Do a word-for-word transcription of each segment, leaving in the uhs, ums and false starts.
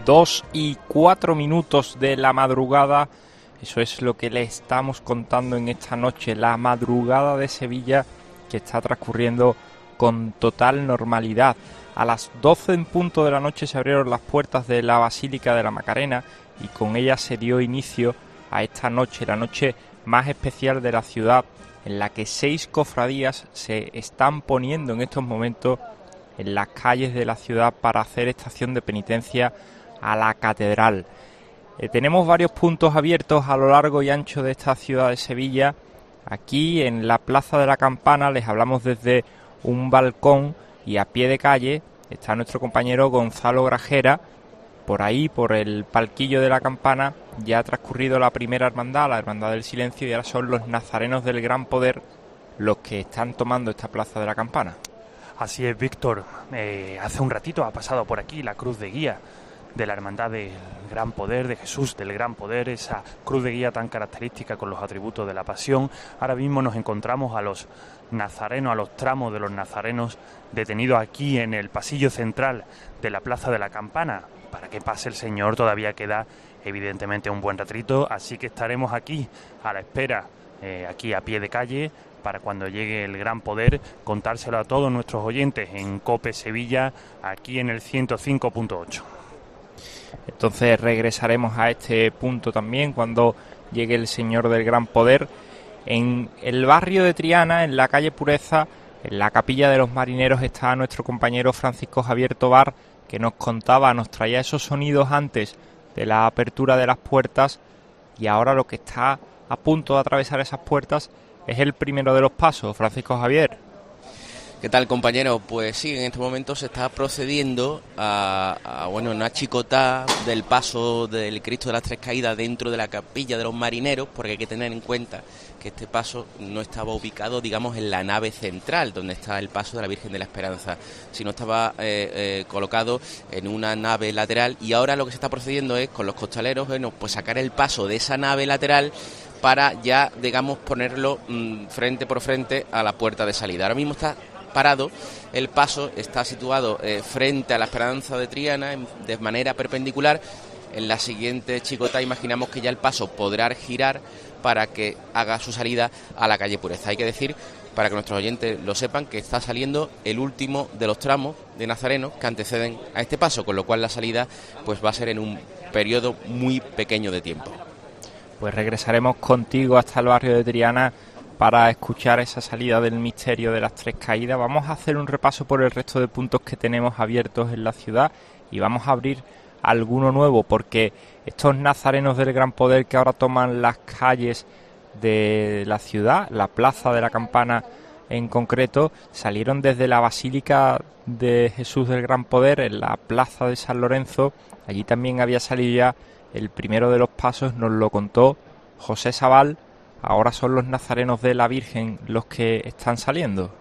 Dos y cuatro minutos de la madrugada, eso es lo que le estamos contando en esta noche, la madrugada de Sevilla, que está transcurriendo con total normalidad. A las doce en punto de la noche se abrieron las puertas de la Basílica de la Macarena y con ellas se dio inicio a esta noche, la noche más especial de la ciudad, en la que seis cofradías se están poniendo en estos momentos en las calles de la ciudad para hacer estación de penitencia a la catedral. Eh, tenemos varios puntos abiertos a lo largo y ancho de esta ciudad de Sevilla. Aquí en la Plaza de la Campana les hablamos desde un balcón y a pie de calle está nuestro compañero Gonzalo Grajera. Por ahí, por el palquillo de la Campana, ya ha transcurrido la primera hermandad, la Hermandad del Silencio, y ahora son los nazarenos del Gran Poder los que están tomando esta Plaza de la Campana. Así es, Víctor. Eh, hace un ratito ha pasado por aquí la cruz de guía de la Hermandad del Gran Poder, de Jesús del Gran Poder, esa cruz de guía tan característica con los atributos de la Pasión. Ahora mismo nos encontramos a los nazarenos, a los tramos de los nazarenos detenidos aquí en el pasillo central de la Plaza de la Campana. Para que pase el Señor todavía queda evidentemente un buen retrito, así que estaremos aquí a la espera, eh, aquí a pie de calle, para cuando llegue el Gran Poder contárselo a todos nuestros oyentes en COPE Sevilla, aquí en el ciento cinco punto ocho. Entonces regresaremos a este punto también cuando llegue el Señor del Gran Poder. En el barrio de Triana, en la calle Pureza, en la Capilla de los Marineros, está nuestro compañero Francisco Javier Tobar, que nos contaba, nos traía esos sonidos antes de la apertura de las puertas, y ahora lo que está a punto de atravesar esas puertas es el primero de los pasos. Francisco Javier. ¿Qué tal, compañero? Pues sí, en este momento se está procediendo a, a bueno, una chicotá del paso del Cristo de las Tres Caídas dentro de la Capilla de los Marineros, porque hay que tener en cuenta que este paso no estaba ubicado, digamos, en la nave central, donde está el paso de la Virgen de la Esperanza, sino estaba eh, eh, colocado en una nave lateral, y ahora lo que se está procediendo es, con los costaleros, bueno, pues sacar el paso de esa nave lateral para ya, digamos, ponerlo mmm, frente por frente a la puerta de salida. Ahora mismo está parado, el paso está situado eh, frente a la Esperanza de Triana en, de manera perpendicular. En la siguiente chicota imaginamos que ya el paso podrá girar para que haga su salida a la calle Pureza. Hay que decir, para que nuestros oyentes lo sepan, que está saliendo el último de los tramos de nazarenos que anteceden a este paso, con lo cual la salida pues va a ser en un periodo muy pequeño de tiempo. Pues regresaremos contigo hasta el barrio de Triana para escuchar esa salida del misterio de las Tres Caídas. Vamos a hacer un repaso por el resto de puntos que tenemos abiertos en la ciudad y vamos a abrir alguno nuevo, porque estos nazarenos del Gran Poder que ahora toman las calles de la ciudad, la Plaza de la Campana en concreto, salieron desde la Basílica de Jesús del Gran Poder en la Plaza de San Lorenzo. Allí también había salido ya el primero de los pasos, nos lo contó José Sabal. Ahora son los nazarenos de la Virgen los que están saliendo.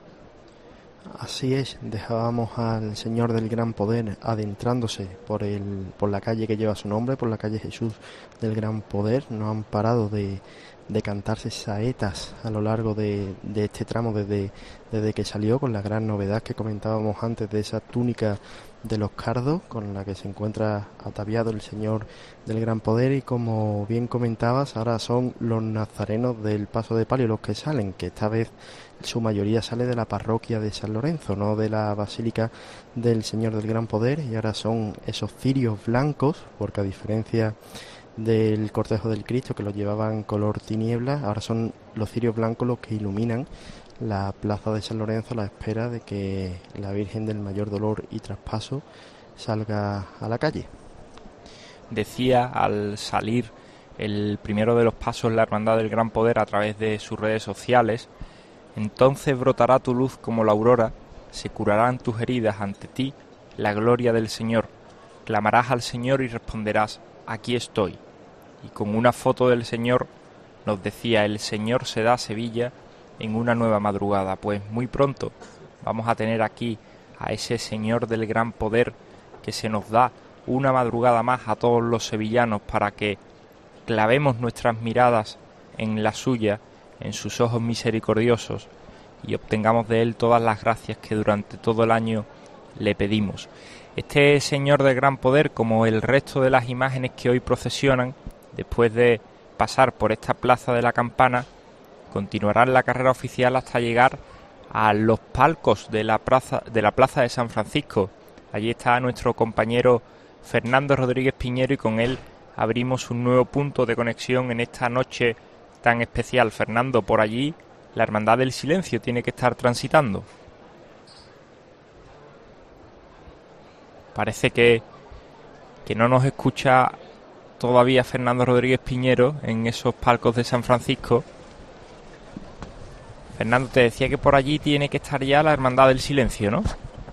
Así es, dejábamos al Señor del Gran Poder adentrándose por el por la calle que lleva su nombre, por la calle Jesús del Gran Poder. No han parado de, de cantarse saetas a lo largo de, de este tramo desde, desde que salió, con la gran novedad que comentábamos antes de esa túnica de los cardos con la que se encuentra ataviado el Señor del Gran Poder. Y como bien comentabas, ahora son los nazarenos del Paso de Palio los que salen, que esta vez su mayoría sale de la parroquia de San Lorenzo, no de la Basílica del Señor del Gran Poder, y ahora son esos cirios blancos, porque a diferencia del cortejo del Cristo, que lo llevaban color tiniebla, ahora son los cirios blancos los que iluminan la plaza de San Lorenzo a la espera de que la Virgen del Mayor Dolor y Traspaso salga a la calle. Decía al salir el primero de los pasos la Hermandad del Gran Poder a través de sus redes sociales: entonces brotará tu luz como la aurora, se curarán tus heridas ante ti, la gloria del Señor. Clamarás al Señor y responderás, aquí estoy. Y con una foto del Señor nos decía, el Señor se da a Sevilla en una nueva madrugada. Pues muy pronto vamos a tener aquí a ese Señor del Gran Poder que se nos da una madrugada más a todos los sevillanos para que clavemos nuestras miradas en la suya, en sus ojos misericordiosos, y obtengamos de él todas las gracias que durante todo el año le pedimos. Este señor de gran poder, como el resto de las imágenes que hoy procesionan, después de pasar por esta plaza de la Campana, continuarán la carrera oficial hasta llegar a los palcos de la plaza de la plaza de San Francisco. Allí está nuestro compañero Fernando Rodríguez Piñero y con él abrimos un nuevo punto de conexión en esta noche tan especial. Fernando, por allí la Hermandad del Silencio tiene que estar transitando. Parece que, que no nos escucha todavía Fernando Rodríguez Piñero en esos palcos de San Francisco. Fernando, te decía que por allí tiene que estar ya la Hermandad del Silencio, ¿no?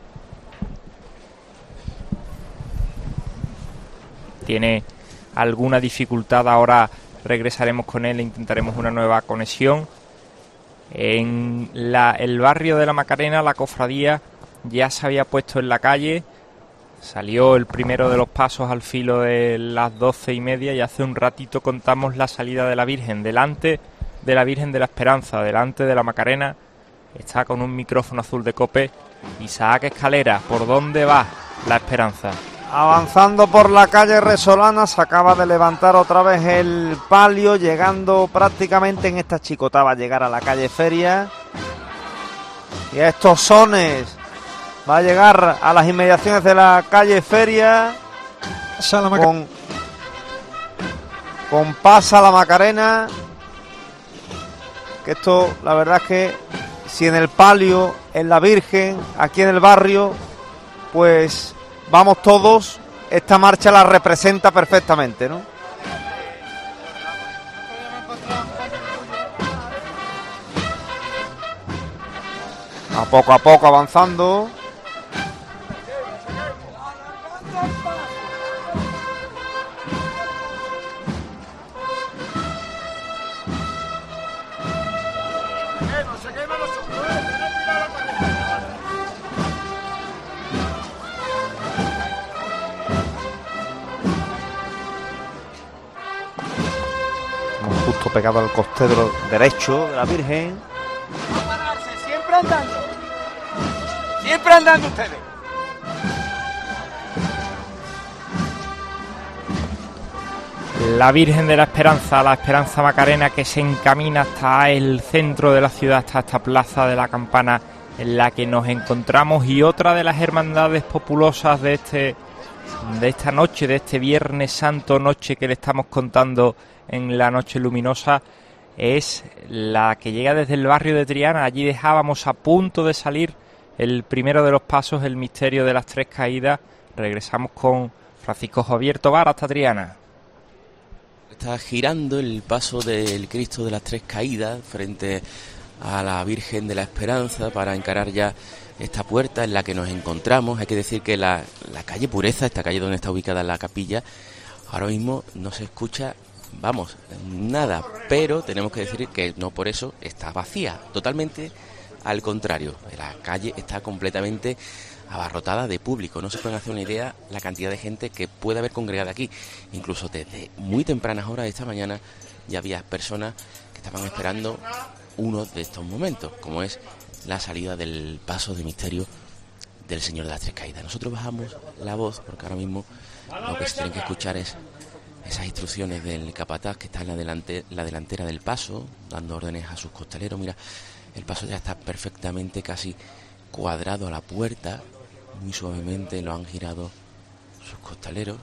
Tiene alguna dificultad, ahora regresaremos con él e intentaremos una nueva conexión. En la, el barrio de la Macarena, la cofradía ya se había puesto en la calle. Salió el primero de los pasos al filo de las doce y media y hace un ratito contamos la salida de la Virgen. Delante de la Virgen de la Esperanza, delante de la Macarena, está con un micrófono azul de COPE Isaac Escalera. ¿Por dónde va la Esperanza? Avanzando por la calle Resolana, se acaba de levantar otra vez el palio, llegando prácticamente en esta chicota, va a llegar a la calle Feria. Y a estos sones va a llegar a las inmediaciones de la calle Feria con, con Pasa la Macarena. Que esto, la verdad es que si en el palio, en la Virgen, aquí en el barrio, pues vamos todos, esta marcha la representa perfectamente, ¿no? A poco a poco avanzando. Justo pegado al costero derecho de la Virgen. No pararse, siempre andando. Siempre andando ustedes. La Virgen de la Esperanza, la Esperanza Macarena, que se encamina hasta el centro de la ciudad, hasta esta plaza de la Campana en la que nos encontramos, y otra de las hermandades populosas de este de esta noche, de este Viernes Santo, noche que le estamos contando en la noche luminosa, es la que llega desde el barrio de Triana. Allí dejábamos a punto de salir el primero de los pasos, el misterio de las tres caídas. Regresamos con Francisco Javier Tobar hasta Triana. Está girando el paso del Cristo de las Tres Caídas frente a la Virgen de la Esperanza para encarar ya esta puerta en la que nos encontramos. Hay que decir que la, la calle Pureza, esta calle donde está ubicada la capilla, ahora mismo no se escucha, vamos, nada, pero tenemos que decir que no por eso está vacía, totalmente al contrario, la calle está completamente abarrotada de público. No se pueden hacer una idea la cantidad de gente que puede haber congregada aquí. Incluso desde muy tempranas horas de esta mañana ya había personas que estaban esperando uno de estos momentos, como es la salida del paso de misterio del Señor de las Tres Caídas. Nosotros bajamos la voz porque ahora mismo lo que se tienen que escuchar es esas instrucciones del capataz que está en la, delante, la delantera del paso, dando órdenes a sus costaleros. Mira, el paso ya está perfectamente casi cuadrado a la puerta. Muy suavemente lo han girado sus costaleros.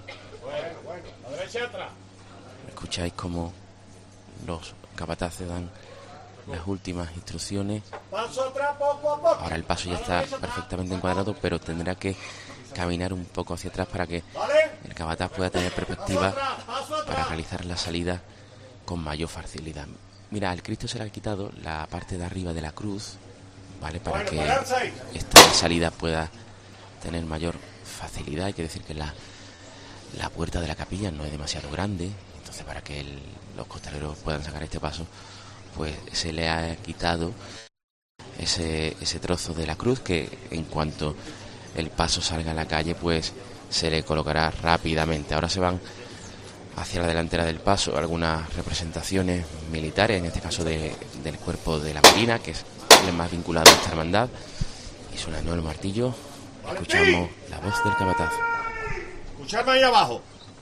Escucháis como los capataces dan las últimas instrucciones. Ahora el paso ya está perfectamente encuadrado, pero tendrá que caminar un poco hacia atrás para que el capataz pueda tener perspectiva para realizar la salida con mayor facilidad. Mira, al Cristo se le ha quitado la parte de arriba de la cruz, ¿vale? Para que esta salida pueda tener mayor facilidad. Hay que decir que la, la puerta de la capilla no es demasiado grande, entonces para que el, los costaleros puedan sacar este paso, pues se le ha quitado ese, ese trozo de la cruz, que en cuanto el paso salga a la calle pues se le colocará rápidamente. Ahora se van hacia la delantera del paso algunas representaciones militares, en este caso de, del cuerpo de la Marina, que es el más vinculado a esta hermandad, y suena el martillo Escuchamos la voz del capataz. Escuchadme ahí abajo.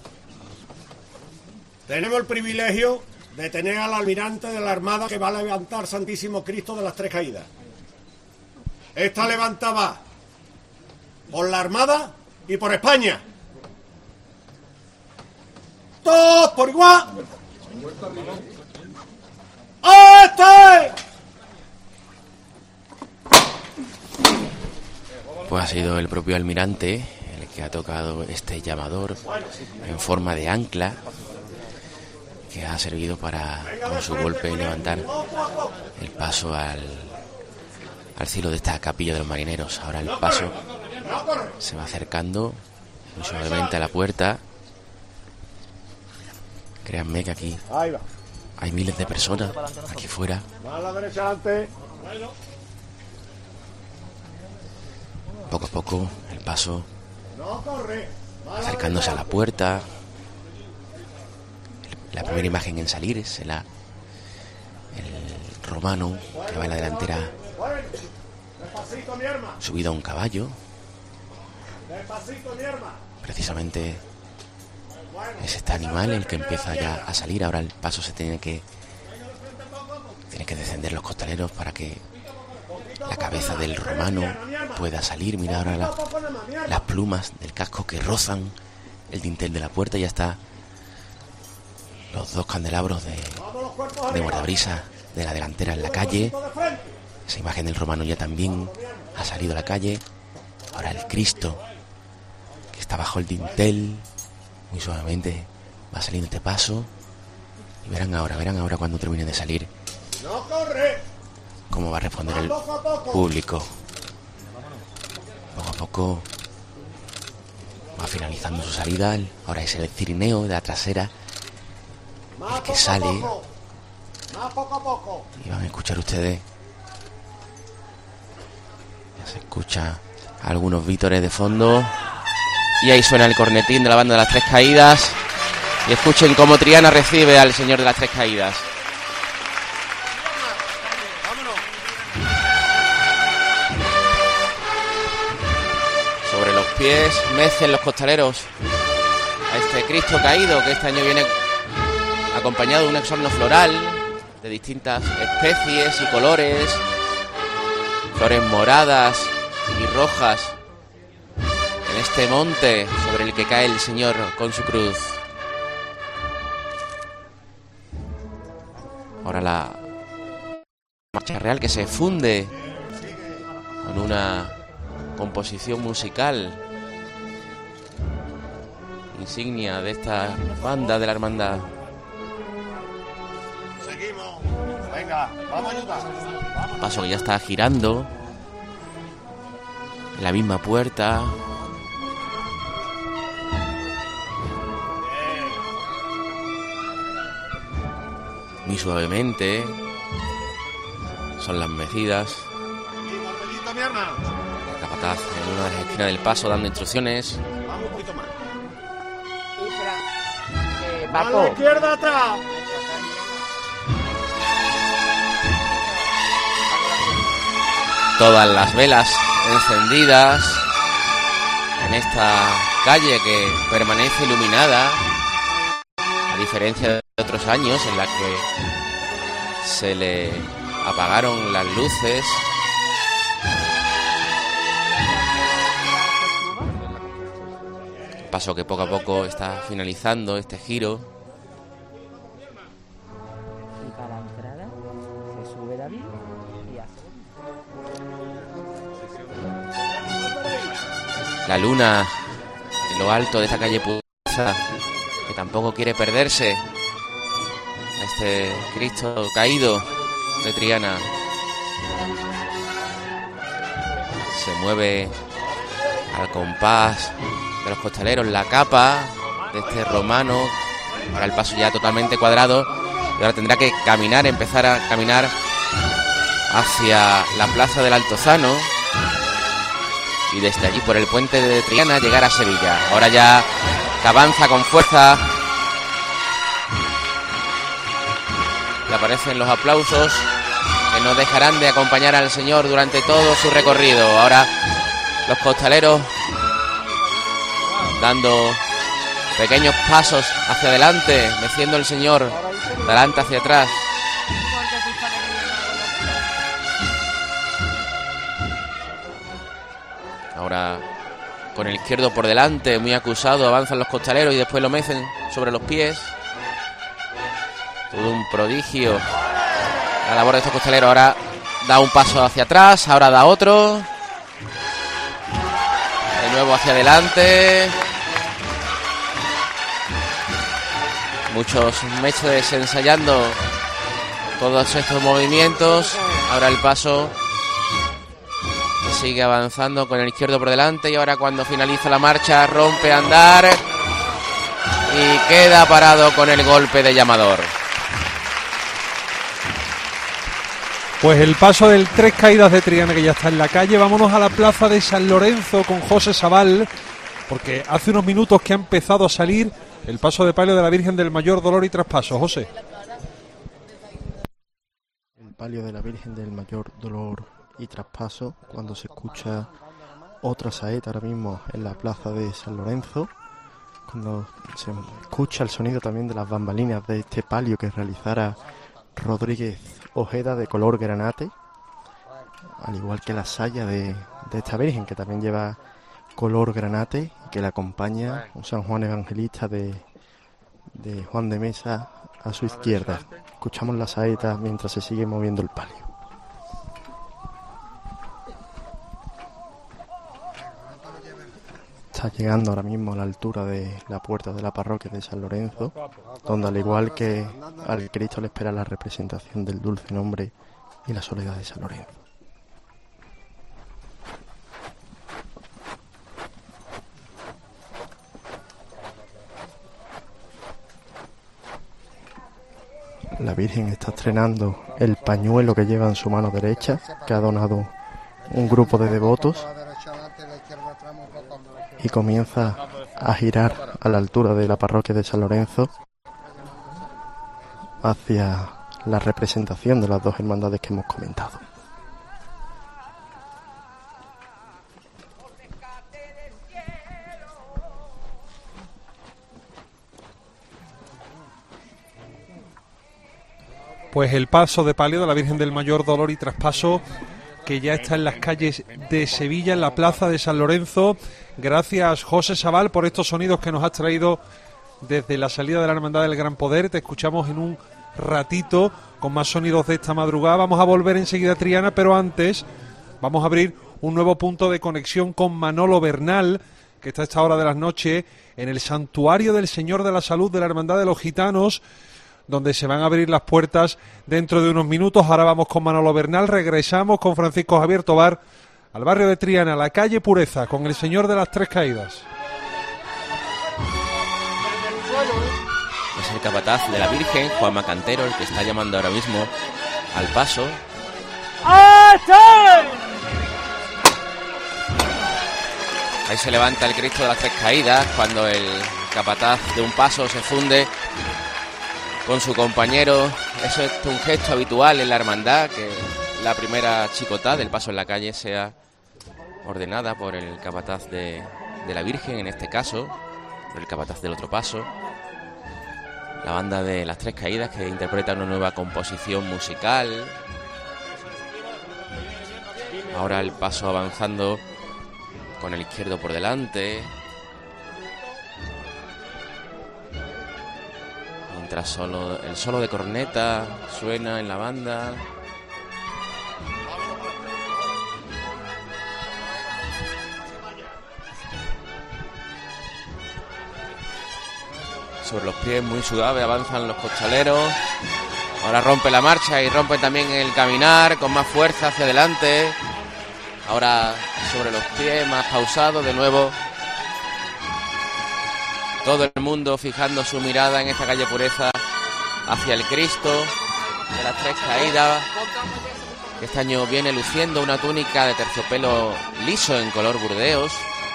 Tenemos el privilegio de tener al almirante de la Armada que va a levantar Santísimo Cristo de las Tres Caídas. Esta levanta va por la Armada y por España. Todos por igual. ¡Este! Pues ha sido el propio almirante el que ha tocado este llamador en forma de ancla, que ha servido para, con su golpe, levantar el paso al, al cielo de esta capilla de los marineros. Ahora el paso se va acercando muy suavemente a la puerta. Créanme que aquí hay miles de personas aquí fuera. Poco a poco el paso acercándose a la puerta. La primera imagen en salir es la, el romano que va en la delantera subido a un caballo. Precisamente es este animal el que empieza ya a salir. Ahora el paso se tiene que tiene que descender los costaleros para que la cabeza del romano pueda salir. Mira ahora la, las plumas del casco que rozan el dintel de la puerta. Ya está los dos candelabros de, de guardabrisa de la delantera en la calle. Esa imagen del romano ya también ha salido a la calle. Ahora el Cristo que está bajo el dintel, muy suavemente va saliendo este paso. Y verán ahora, verán ahora cuando termine de salir cómo va a responder el público. Poco a poco va finalizando su salida. Ahora es el cirineo de la trasera el que sale. Y van a escuchar ustedes, ya se escucha algunos vítores de fondo. Y ahí suena el cornetín de la banda de las Tres Caídas. Y escuchen cómo Triana recibe al señor de las Tres Caídas. Sobre los pies mecen los costaleros a este Cristo caído, que este año viene acompañado de un exorno floral de distintas especies y colores, flores moradas y rojas, en este monte sobre el que cae el Señor con su cruz. Ahora la marcha real que se funde con una composición musical insignia de esta banda de la hermandad. Seguimos. Venga, vamos a ayudar. Paso que ya está girando en la misma puerta. Muy suavemente son las mecidas. El capataz en una de las esquinas del paso dando instrucciones. Vamos un poquito más. Eh, A la izquierda atrás. Todas las velas encendidas en esta calle que permanece iluminada, a diferencia de otros años en la que se le apagaron las luces. Paso que poco a poco está finalizando este giro. Y para la entrada se sube David y hace. La luna en lo alto de esta calle Puza, que tampoco quiere perderse a este Cristo caído de Triana. Se mueve al compás de los costaleros la capa de este romano. Ahora el paso ya totalmente cuadrado y ahora tendrá que caminar, empezar a caminar hacia la plaza del Altozano y desde allí por el puente de Triana llegar a Sevilla. Ahora ya que avanza con fuerza y aparecen los aplausos que no dejarán de acompañar al Señor durante todo su recorrido. Ahora Los costaleros dando pequeños pasos hacia adelante, meciendo el Señor de adelante hacia atrás. Ahora con el izquierdo por delante, muy acusado, avanzan los costaleros y después lo mecen sobre los pies. Todo un prodigio la labor de estos costaleros. Ahora da un paso hacia atrás, ahora da otro. De nuevo hacia adelante. Muchos mechas ensayando todos estos movimientos. Ahora el paso sigue avanzando con el izquierdo por delante y ahora cuando finaliza la marcha rompe a andar y queda parado con el golpe de llamador. Pues el paso del Tres Caídas de Triana, que ya está en la calle. Vámonos a la plaza de San Lorenzo con José Sabal, porque hace unos minutos que ha empezado a salir el paso de palio de la Virgen del Mayor Dolor y Traspaso. José. El palio de la Virgen del Mayor Dolor y Traspaso, cuando se escucha otra saeta ahora mismo en la plaza de San Lorenzo, cuando se escucha el sonido también de las bambalinas de este palio que realizara Rodríguez Ojeda de color granate, al igual que la saya de, de esta Virgen, que también lleva color granate y que la acompaña un San Juan Evangelista de, de Juan de Mesa a su izquierda. Escuchamos la saeta mientras se sigue moviendo el palio. Está llegando ahora mismo a la altura de la puerta de la parroquia de San Lorenzo, donde al igual que al Cristo le espera la representación del Dulce Nombre y la Soledad de San Lorenzo. La Virgen está estrenando el pañuelo que lleva en su mano derecha, que ha donado un grupo de devotos, y comienza a girar a la altura de la parroquia de San Lorenzo hacia la representación de las dos hermandades que hemos comentado. Pues el paso de palio de la Virgen del Mayor Dolor y Traspaso, que ya está en las calles de Sevilla, en la plaza de San Lorenzo. Gracias, José Sabal, por estos sonidos que nos has traído desde la salida de la Hermandad del Gran Poder. Te escuchamos en un ratito con más sonidos de esta madrugada. Vamos a volver enseguida a Triana, pero antes vamos a abrir un nuevo punto de conexión con Manolo Bernal, que está a esta hora de la noche en el Santuario del Señor de la Salud de la Hermandad de los Gitanos, donde se van a abrir las puertas dentro de unos minutos. Ahora vamos con Manolo Bernal, regresamos con Francisco Javier Tobar al barrio de Triana, a la calle Pureza, con el Señor de las Tres Caídas. Es el capataz de la Virgen, Juan Macantero, el que está llamando ahora mismo al paso. Ahí se levanta el Cristo de las Tres Caídas cuando el capataz de un paso se funde con su compañero. Eso es un gesto habitual en la hermandad, que la primera chicotá del paso en la calle sea ordenada por el capataz de, de la Virgen, en este caso, por el capataz del otro paso. La banda de las Tres Caídas, que interpreta una nueva composición musical. Ahora el paso avanzando con el izquierdo por delante. Mientras solo, el solo de corneta suena en la banda. Sobre los pies, muy suaves, avanzan los costaleros. Ahora rompe la marcha y rompe también el caminar con más fuerza hacia adelante. Ahora sobre los pies, más pausado de nuevo. Todo el mundo fijando su mirada en esta calle Pureza hacia el Cristo de las Tres Caídas, que este año viene luciendo una túnica de terciopelo liso en color burdeos,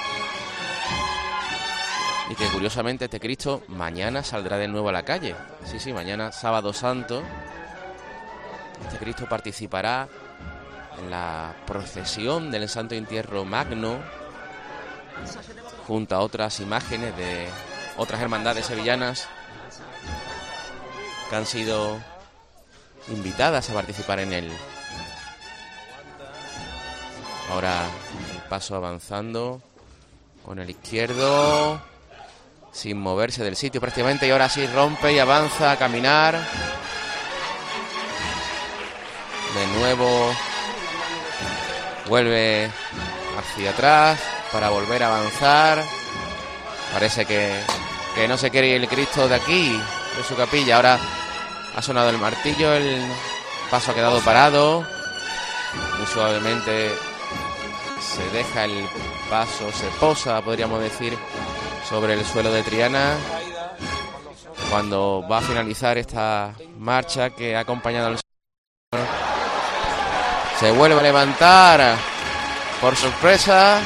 y que curiosamente este Cristo mañana saldrá de nuevo a la calle. Sí, sí, mañana sábado santo este Cristo participará en la procesión del Santo Entierro Magno junto a otras imágenes de otras hermandades sevillanas que han sido invitadas a participar en él. Ahora el paso avanzando con el izquierdo, sin moverse del sitio prácticamente, y ahora sí rompe y avanza a caminar. De nuevo vuelve hacia atrás para volver a avanzar. Parece que, que no se quiere ir el Cristo de aquí, de su capilla. Ahora ha sonado el martillo, el paso ha quedado parado. Muy suavemente se deja el paso, se posa, podríamos decir, sobre el suelo de Triana, cuando va a finalizar esta marcha que ha acompañado al Señor. Se vuelve a levantar por sorpresa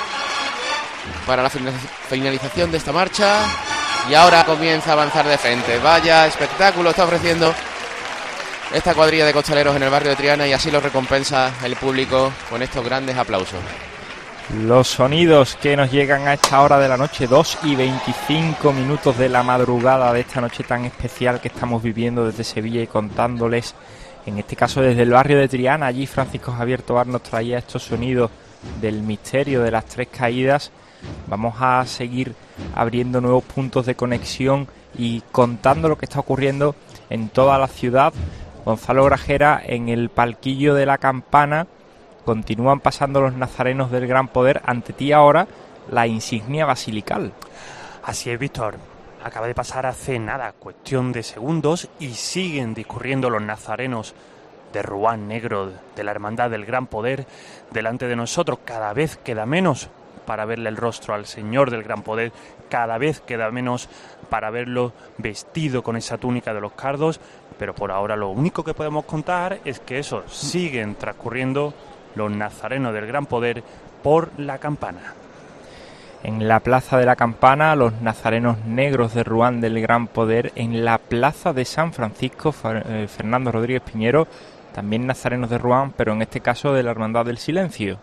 para la finalización de esta marcha, y ahora comienza a avanzar de frente. Vaya espectáculo está ofreciendo esta cuadrilla de costaleros en el barrio de Triana, y así lo recompensa el público con estos grandes aplausos. Los sonidos que nos llegan a esta hora de la noche, dos y veinticinco minutos de la madrugada de esta noche tan especial que estamos viviendo desde Sevilla, y contándoles, en este caso desde el barrio de Triana. Allí Francisco Javier Tobar nos traía estos sonidos del misterio de las tres caídas. Vamos a seguir abriendo nuevos puntos de conexión y contando lo que está ocurriendo en toda la ciudad. Gonzalo Grajera, en el palquillo de la Campana continúan pasando los nazarenos del Gran Poder. Ante ti ahora la insignia basilical. Así es, Víctor. Acaba de pasar hace nada, cuestión de segundos, y siguen discurriendo los nazarenos de Ruán Negro, de la Hermandad del Gran Poder, delante de nosotros. Cada vez queda menos para verle el rostro al Señor del Gran Poder, cada vez queda menos para verlo vestido con esa túnica de los cardos, pero por ahora lo único que podemos contar es que eso, siguen transcurriendo los nazarenos del Gran Poder por la Campana. En la Plaza de la Campana, los nazarenos negros de Ruán del Gran Poder. En la Plaza de San Francisco, Fernando Rodríguez Piñero, también nazarenos de Ruán, pero en este caso de la Hermandad del Silencio.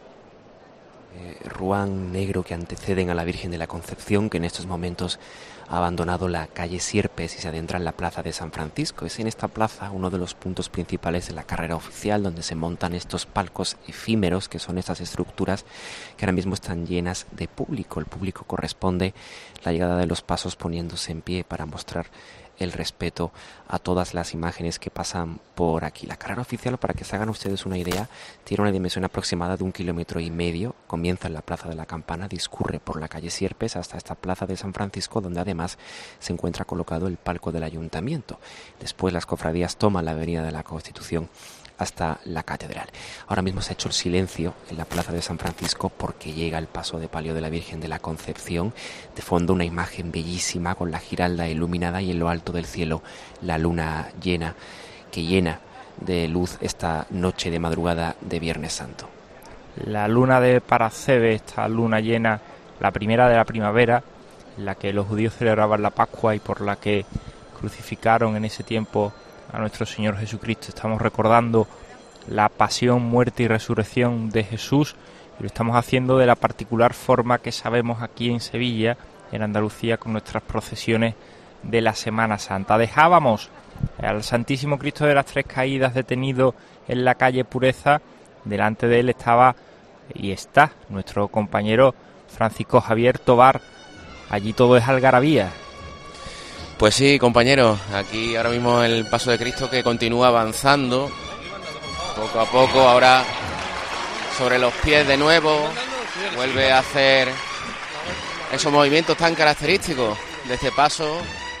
Eh, Ruán negro que anteceden a la Virgen de la Concepción, que en estos momentos ha abandonado la calle Sierpes y se adentra en la Plaza de San Francisco. Es en esta plaza uno de los puntos principales de la carrera oficial, donde se montan estos palcos efímeros, que son estas estructuras que ahora mismo están llenas de público. El público corresponde la llegada de los pasos poniéndose en pie para mostrar el respeto a todas las imágenes que pasan por aquí. La carrera oficial, para que se hagan ustedes una idea, tiene una dimensión aproximada de un kilómetro y medio. Comienza en la Plaza de la Campana, discurre por la calle Sierpes hasta esta Plaza de San Francisco, donde además se encuentra colocado el palco del Ayuntamiento. Después las cofradías toman la Avenida de la Constitución hasta la Catedral. Ahora mismo se ha hecho el silencio en la Plaza de San Francisco porque llega el paso de palio de la Virgen de la Concepción. De fondo una imagen bellísima con la giralda iluminada, y en lo alto del cielo la luna llena, que llena de luz esta noche de madrugada de Viernes Santo. La luna de Paracebe, esta luna llena, la primera de la primavera, en la que los judíos celebraban la Pascua y por la que crucificaron en ese tiempo a nuestro Señor Jesucristo. Estamos recordando la pasión, muerte y resurrección de Jesús, y lo estamos haciendo de la particular forma que sabemos aquí en Sevilla, en Andalucía, con nuestras procesiones de la Semana Santa. Dejábamos al Santísimo Cristo de las Tres Caídas detenido en la calle Pureza. Delante de él estaba y está nuestro compañero Francisco Javier Tobar. Allí todo es algarabía. Pues sí, compañeros, aquí ahora mismo el paso de Cristo que continúa avanzando poco a poco, ahora sobre los pies de nuevo, vuelve a hacer esos movimientos tan característicos de este paso,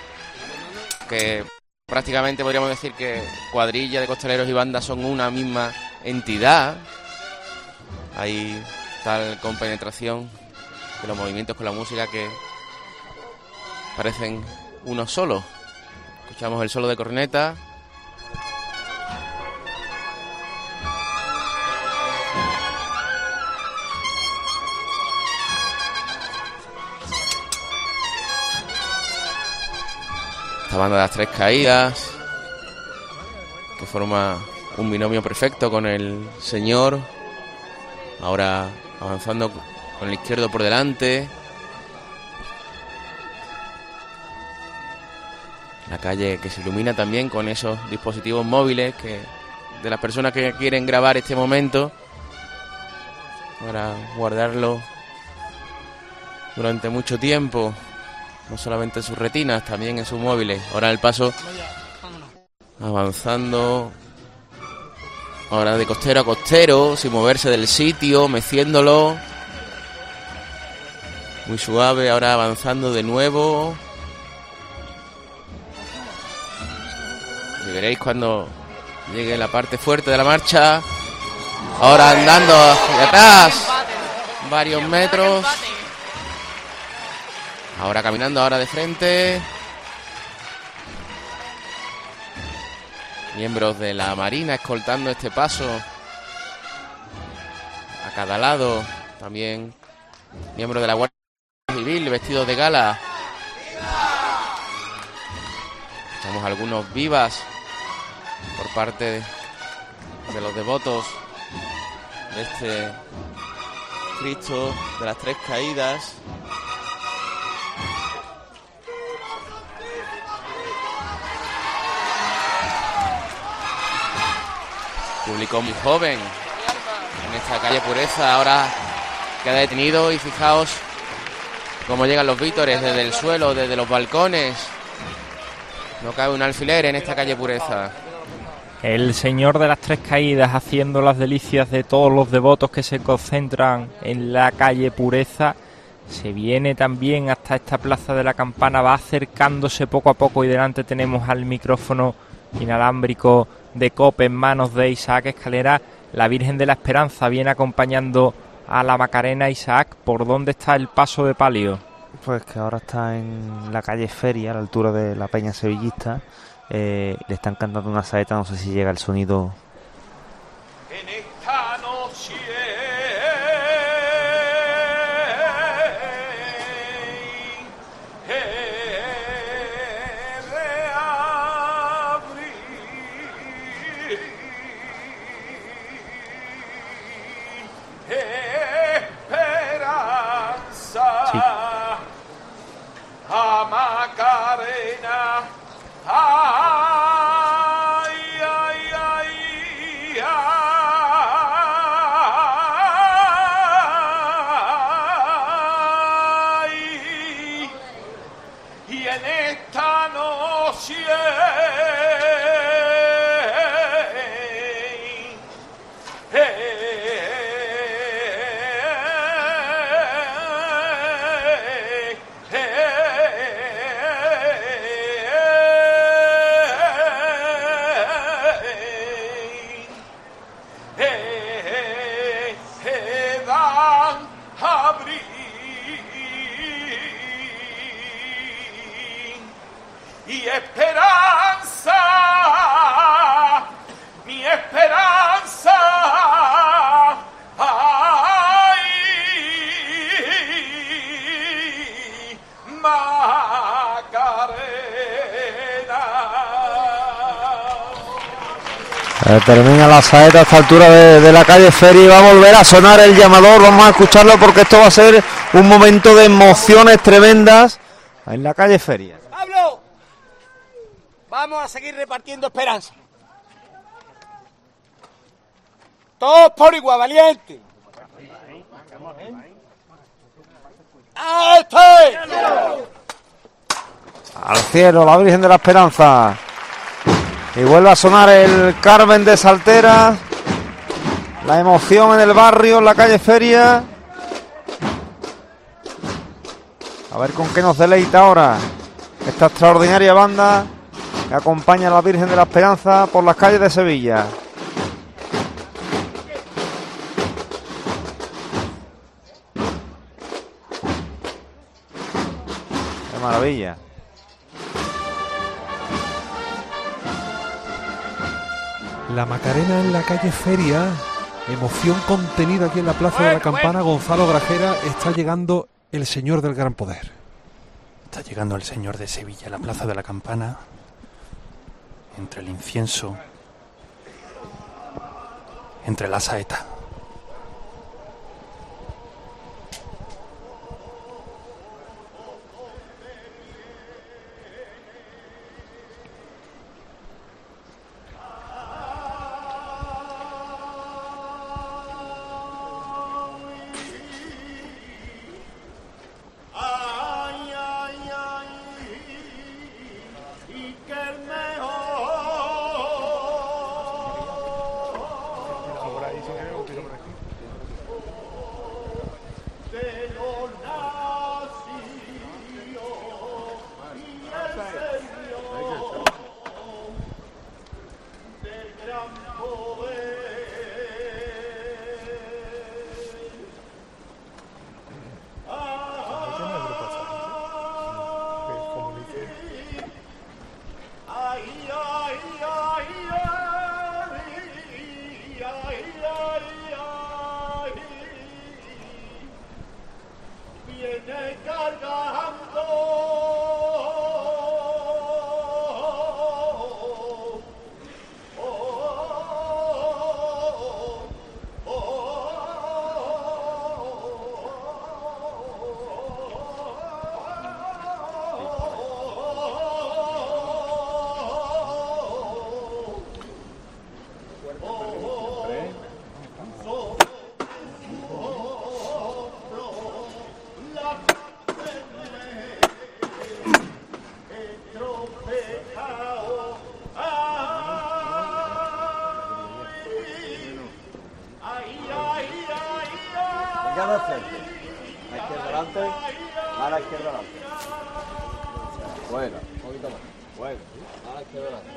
que prácticamente podríamos decir que cuadrilla de costaleros y bandas son una misma entidad. Hay tal compenetración de los movimientos con la música que parecen uno solo. Escuchamos el solo de corneta. Esta banda de las Tres Caídas, que forma un binomio perfecto con el Señor, ahora avanzando con el izquierdo por delante. La calle que se ilumina también con esos dispositivos móviles que de las personas que quieren grabar este momento para guardarlo durante mucho tiempo, no solamente en sus retinas, también en sus móviles. Ahora el paso avanzando, ahora de costero a costero, sin moverse del sitio, meciéndolo, muy suave, ahora avanzando de nuevo. Y veréis cuando llegue la parte fuerte de la marcha. Ahora andando hacia atrás varios metros. Ahora caminando, ahora de frente. Miembros de la Marina escoltando este paso a cada lado. También miembros de la Guardia Civil vestidos de gala. Escuchamos algunos vivas por parte de, de los devotos de este Cristo de las Tres Caídas. Público muy joven en esta calle Pureza, ahora queda detenido y fijaos cómo llegan los vítores desde el suelo, desde los balcones. No cabe un alfiler en esta calle Pureza. El Señor de las Tres Caídas haciendo las delicias de todos los devotos que se concentran en la calle Pureza. Se viene también hasta esta plaza de la Campana, va acercándose poco a poco y delante tenemos al micrófono inalámbrico de COPE en manos de Isaac Escalera. La Virgen de la Esperanza viene acompañando a la Macarena. Isaac, ¿por dónde está el paso de palio? Pues que ahora está en la calle Feria, a la altura de la Peña Sevillista. Eh, le están cantando una saeta, no sé si llega el sonido. En esta noche Sí. a Macarena, ay, ay, ay, ay, y en esta noche y esperanza, mi esperanza, ay, Macarena. Eh, termina la saeta a esta altura de, de la calle Feria y va a volver a sonar el llamador. Vamos a escucharlo porque esto va a ser un momento de emociones tremendas en la calle Feria. ¡Pablo! Vamos a seguir repartiendo esperanza. Todos por igual, valiente. ¡Ahí estoy! Al cielo, la Virgen de la Esperanza. Y vuelve a sonar el Carmen de Saltera. La emoción en el barrio, en la calle Feria. A ver con qué nos deleita ahora esta extraordinaria banda que acompaña a la Virgen de la Esperanza por las calles de Sevilla. ¡Qué maravilla! La Macarena en la calle Feria, emoción contenida aquí en la Plaza de la Campana. Gonzalo Grajera, está llegando el Señor del Gran Poder. Está llegando el Señor de Sevilla a la Plaza de la Campana, entre el incienso, entre la saeta. izquierda adelante. Buena, un poquito más. Bueno, a la izquierda adelante.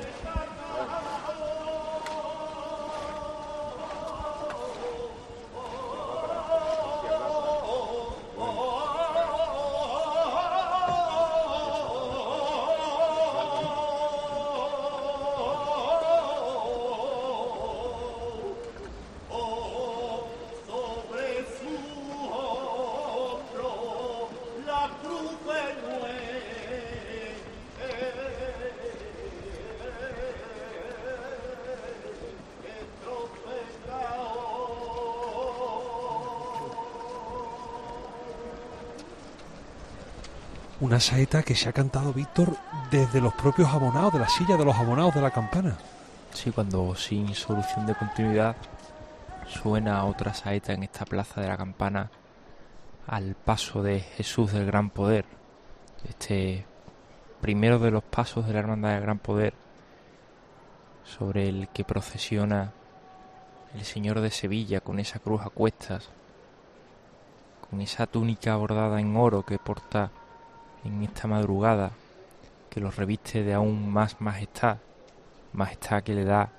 Una saeta que se ha cantado, Víctor, desde los propios abonados, de la silla de los abonados de la campana. Sí, cuando sin solución de continuidad suena otra saeta en esta plaza de la campana al paso de Jesús del Gran Poder. Este primero de los pasos de la Hermandad del Gran Poder, sobre el que procesiona el Señor de Sevilla con esa cruz a cuestas, con esa túnica bordada en oro que porta en esta madrugada, que los reviste de aún más majestad, majestad que le da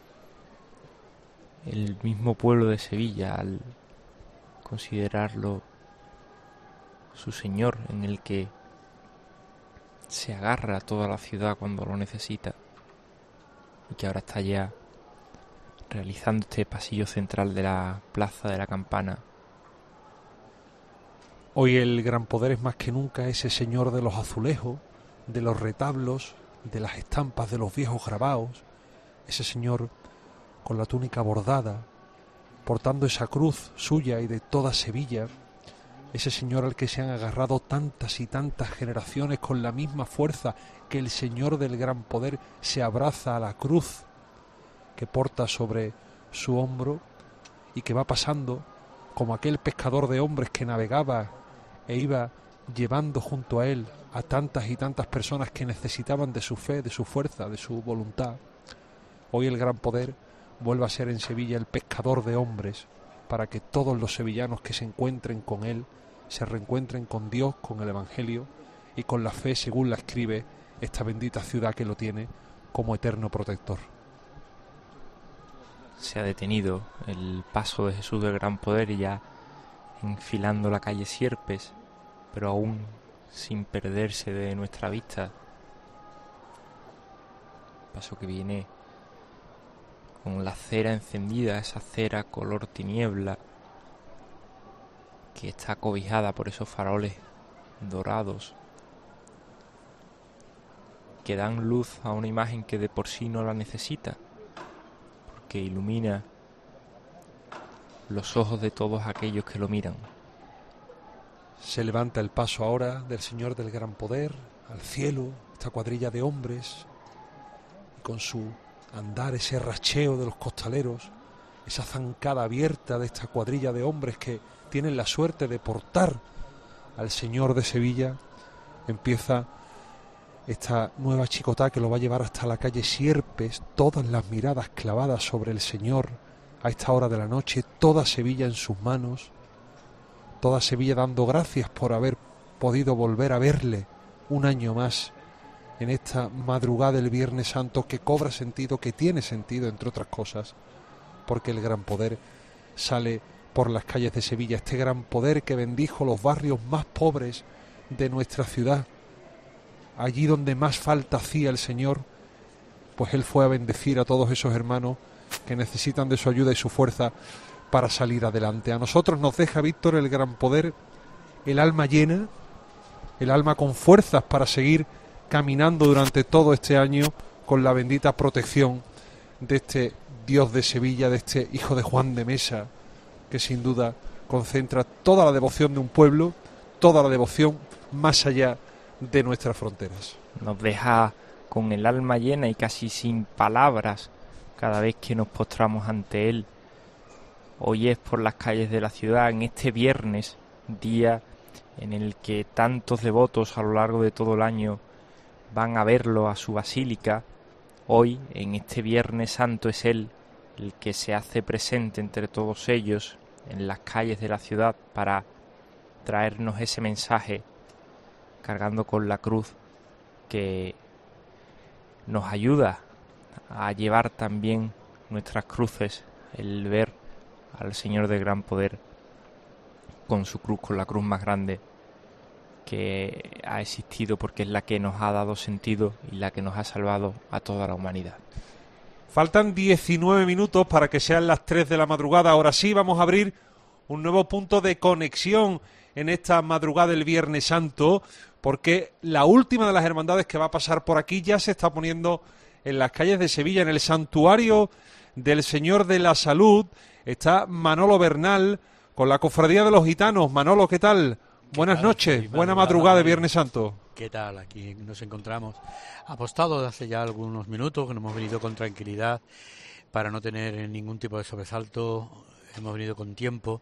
el mismo pueblo de Sevilla al considerarlo su Señor, en el que se agarra toda la ciudad cuando lo necesita, y que ahora está ya realizando este pasillo central de la plaza de la campana. Hoy el Gran Poder es más que nunca ese señor de los azulejos, de los retablos, de las estampas de los viejos grabados, ese señor con la túnica bordada, portando esa cruz suya y de toda Sevilla, ese señor al que se han agarrado tantas y tantas generaciones con la misma fuerza que el Señor del Gran Poder se abraza a la cruz que porta sobre su hombro y que va pasando como aquel pescador de hombres que navegaba e iba llevando junto a él a tantas y tantas personas que necesitaban de su fe, de su fuerza, de su voluntad. Hoy el Gran Poder vuelve a ser en Sevilla el pescador de hombres, para que todos los sevillanos que se encuentren con él se reencuentren con Dios, con el Evangelio y con la fe según la escribe esta bendita ciudad que lo tiene como eterno protector. Se ha detenido el paso de Jesús del Gran Poder y ya enfilando la calle Sierpes, pero aún sin perderse de nuestra vista. Paso que viene con la cera encendida, esa cera color tiniebla que está cobijada por esos faroles dorados que dan luz a una imagen que de por sí no la necesita, porque ilumina los ojos de todos aquellos que lo miran. Se levanta el paso ahora del Señor del Gran Poder al cielo, esta cuadrilla de hombres, y con su andar, ese racheo de los costaleros, esa zancada abierta de esta cuadrilla de hombres que tienen la suerte de portar al Señor de Sevilla, empieza esta nueva chicotá que lo va a llevar hasta la calle Sierpes, todas las miradas clavadas sobre el Señor a esta hora de la noche, toda Sevilla en sus manos, toda Sevilla dando gracias por haber podido volver a verle un año más en esta madrugada del Viernes Santo, que cobra sentido, que tiene sentido, entre otras cosas, porque el Gran Poder sale por las calles de Sevilla, este Gran Poder que bendijo los barrios más pobres de nuestra ciudad, allí donde más falta hacía el Señor, pues Él fue a bendecir a todos esos hermanos que necesitan de su ayuda y su fuerza para salir adelante. A nosotros nos deja, Víctor, el Gran Poder, el alma llena, el alma con fuerzas para seguir caminando durante todo este año con la bendita protección de este Dios de Sevilla, de este Hijo de Juan de Mesa, que sin duda concentra toda la devoción de un pueblo, toda la devoción más allá de nuestras fronteras. Nos deja con el alma llena y casi sin palabras cada vez que nos postramos ante Él. Hoy es por las calles de la ciudad, en este viernes, día en el que tantos devotos a lo largo de todo el año van a verlo a su basílica. Hoy, en este Viernes Santo, es Él el que se hace presente entre todos ellos en las calles de la ciudad para traernos ese mensaje cargando con la cruz que nos ayuda a llevar también nuestras cruces, el ver al Señor del Gran Poder con su cruz, con la cruz más grande que ha existido, porque es la que nos ha dado sentido y la que nos ha salvado a toda la humanidad. Faltan diecinueve minutos para que sean las tres de la madrugada. Ahora sí vamos a abrir un nuevo punto de conexión en esta madrugada del Viernes Santo, porque la última de las hermandades que va a pasar por aquí ya se está poniendo en las calles de Sevilla, en el santuario del Señor de la Salud. Está Manolo Bernal con la Cofradía de los Gitanos. Manolo, ¿qué tal? Buenas tal? noches, Sí, buena madrugada de Viernes Santo. ¿Qué tal? Aquí nos encontramos apostados hace ya algunos minutos, que nos hemos venido con tranquilidad para no tener ningún tipo de sobresalto. Hemos venido con tiempo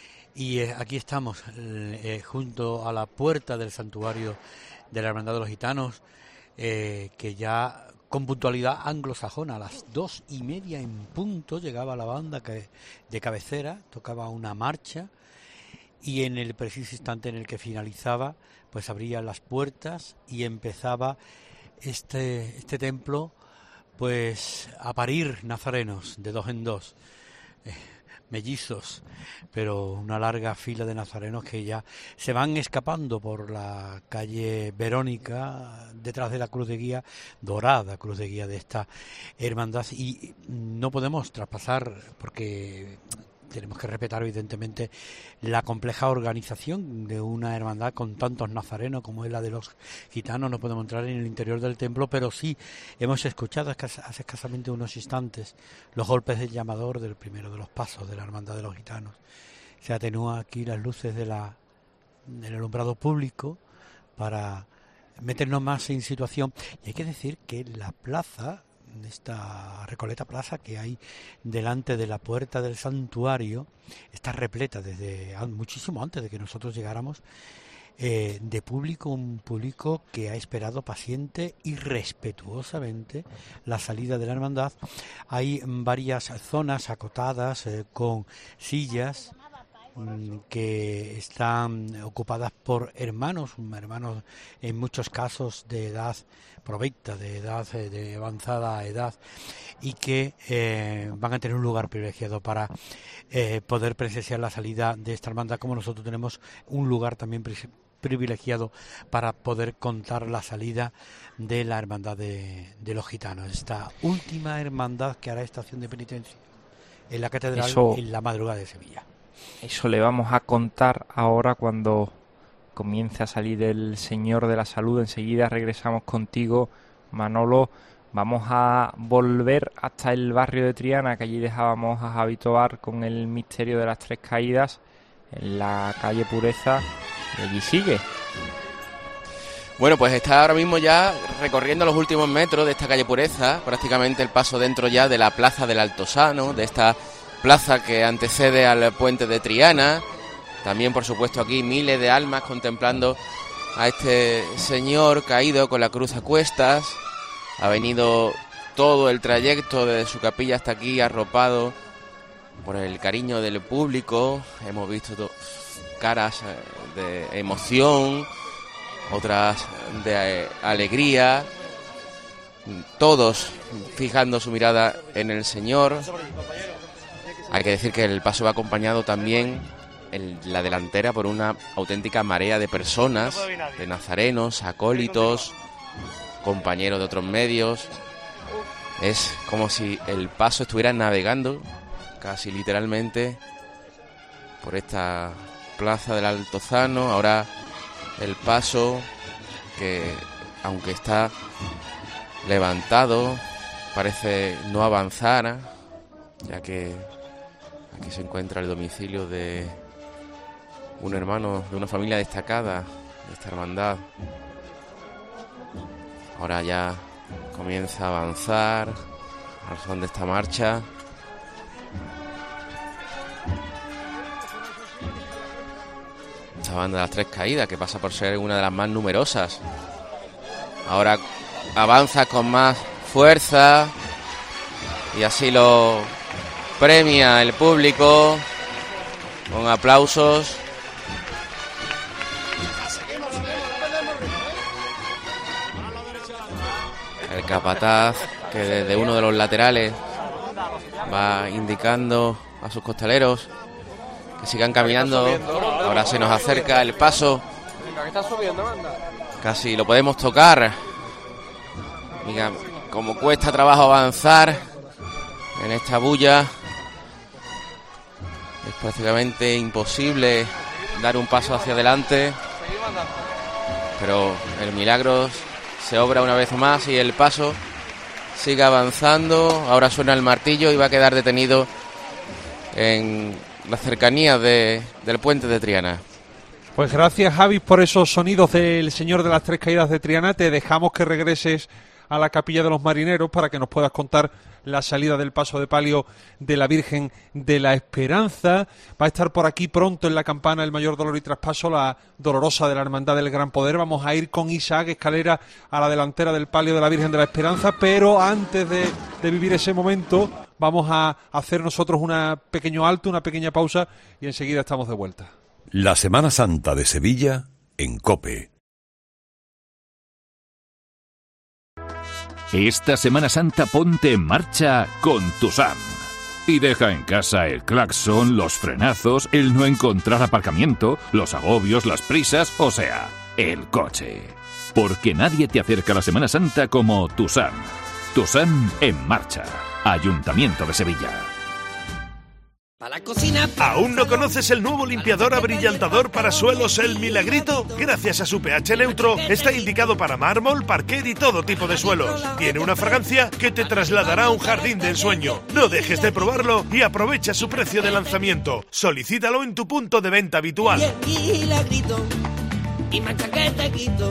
y eh, aquí estamos eh, junto a la puerta del santuario de la Hermandad de los Gitanos, eh, que ya con puntualidad anglosajona a las dos y media en punto llegaba la banda que de cabecera, tocaba una marcha y en el preciso instante en el que finalizaba pues abría las puertas y empezaba este, este templo pues a parir nazarenos de dos en dos, eh, mellizos, pero una larga fila de nazarenos que ya se van escapando por la calle Verónica detrás de la cruz de guía, dorada cruz de guía de esta hermandad, y no podemos traspasar porque tenemos que respetar evidentemente la compleja organización de una hermandad con tantos nazarenos como es la de los gitanos. No podemos entrar en el interior del templo, pero sí hemos escuchado hace escasamente unos instantes los golpes del llamador del primero de los pasos de la Hermandad de los Gitanos. Se atenúa aquí las luces de la del alumbrado público para meternos más en situación. Y hay que decir que la plaza, esta Recoleta Plaza que hay delante de la puerta del santuario, está repleta desde muchísimo antes de que nosotros llegáramos eh, de público, un público que ha esperado paciente y respetuosamente la salida de la hermandad. Hay varias zonas acotadas eh, con sillas que están ocupadas por hermanos, hermanos en muchos casos de edad provecta, de edad de avanzada edad, y que eh, van a tener un lugar privilegiado para eh, poder presenciar la salida de esta hermandad, como nosotros tenemos un lugar también privilegiado para poder contar la salida de la hermandad de, de los gitanos, esta última hermandad que hará estación de penitencia en la catedral. Eso, en la madrugada de Sevilla. Eso le vamos a contar ahora cuando comience a salir el Señor de la Salud. Enseguida regresamos contigo, Manolo. Vamos a volver hasta el barrio de Triana, que allí dejábamos a Javi Tobar con el misterio de las tres caídas en la calle Pureza, y allí sigue. Bueno, pues está ahora mismo ya recorriendo los últimos metros de esta calle Pureza, prácticamente el paso dentro ya de la plaza del Altosano, de esta plaza que antecede al puente de Triana. También, por supuesto, aquí miles de almas contemplando a este señor caído con la cruz a cuestas. Ha venido todo el trayecto desde su capilla hasta aquí arropado por el cariño del público. Hemos visto caras de emoción, otras de alegría, todos fijando su mirada en el Señor. Hay que decir que el paso va acompañado también en la delantera por una auténtica marea de personas, de nazarenos, acólitos, compañeros de otros medios. Es como si el paso estuviera navegando, casi literalmente, por esta plaza del Altozano. Ahora el paso, que aunque está levantado, parece no avanzar, ya que aquí se encuentra el domicilio de un hermano de una familia destacada de esta hermandad. Ahora ya comienza a avanzar al son de esta marcha. Esta banda de las tres caídas, que pasa por ser una de las más numerosas. Ahora avanza con más fuerza y así lo premia el público con aplausos. El capataz, que desde uno de los laterales va indicando a sus costaleros que sigan caminando. Ahora se nos acerca el paso. Casi lo podemos tocar. Mira cómo cuesta trabajo avanzar en esta bulla. Es prácticamente imposible dar un paso hacia adelante. Pero el milagro se obra una vez más y el paso sigue avanzando. Ahora suena el martillo y va a quedar detenido en la cercanía de, del puente de Triana. Pues gracias, Javi, por esos sonidos del Señor de las Tres Caídas de Triana. Te dejamos que regreses a la Capilla de los Marineros para que nos puedas contar la salida del paso de palio de la Virgen de la Esperanza. Va a estar por aquí pronto en la campana el Mayor Dolor y Traspaso, la Dolorosa de la Hermandad del Gran Poder. Vamos a ir con Isaac Escalera a la delantera del palio de la Virgen de la Esperanza, pero antes de, de vivir ese momento vamos a hacer nosotros un pequeño alto, una pequeña pausa y enseguida estamos de vuelta. La Semana Santa de Sevilla en COPE. Esta Semana Santa ponte en marcha con Tusam. Y deja en casa el claxon, los frenazos, el no encontrar aparcamiento, los agobios, las prisas, o sea, el coche. Porque nadie te acerca a la Semana Santa como Tusam. Tusam en marcha. Ayuntamiento de Sevilla. Para la cocina. ¿Aún no conoces el nuevo limpiador abrillantador para suelos El Milagrito? Gracias a su pH neutro, está indicado para mármol, parquet y todo tipo de suelos. Tiene una fragancia que te trasladará a un jardín de ensueño. No dejes de probarlo y aprovecha su precio de lanzamiento. Solicítalo en tu punto de venta habitual. Y el Milagrito, y mancha que te quito.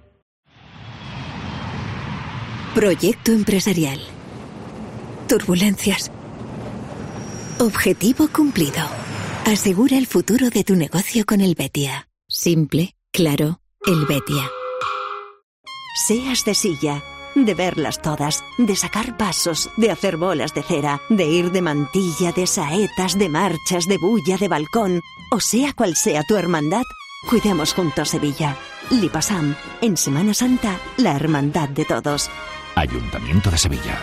Proyecto empresarial. Turbulencias. Objetivo cumplido. Asegura el futuro de tu negocio con Helvetia. Simple, claro, Helvetia. Seas de silla, de verlas todas, de sacar pasos, de hacer bolas de cera, de ir de mantilla, de saetas, de marchas, de bulla, de balcón, o sea cual sea tu hermandad, cuidemos juntos Sevilla. Lipasam, en Semana Santa, la hermandad de todos. Ayuntamiento de Sevilla.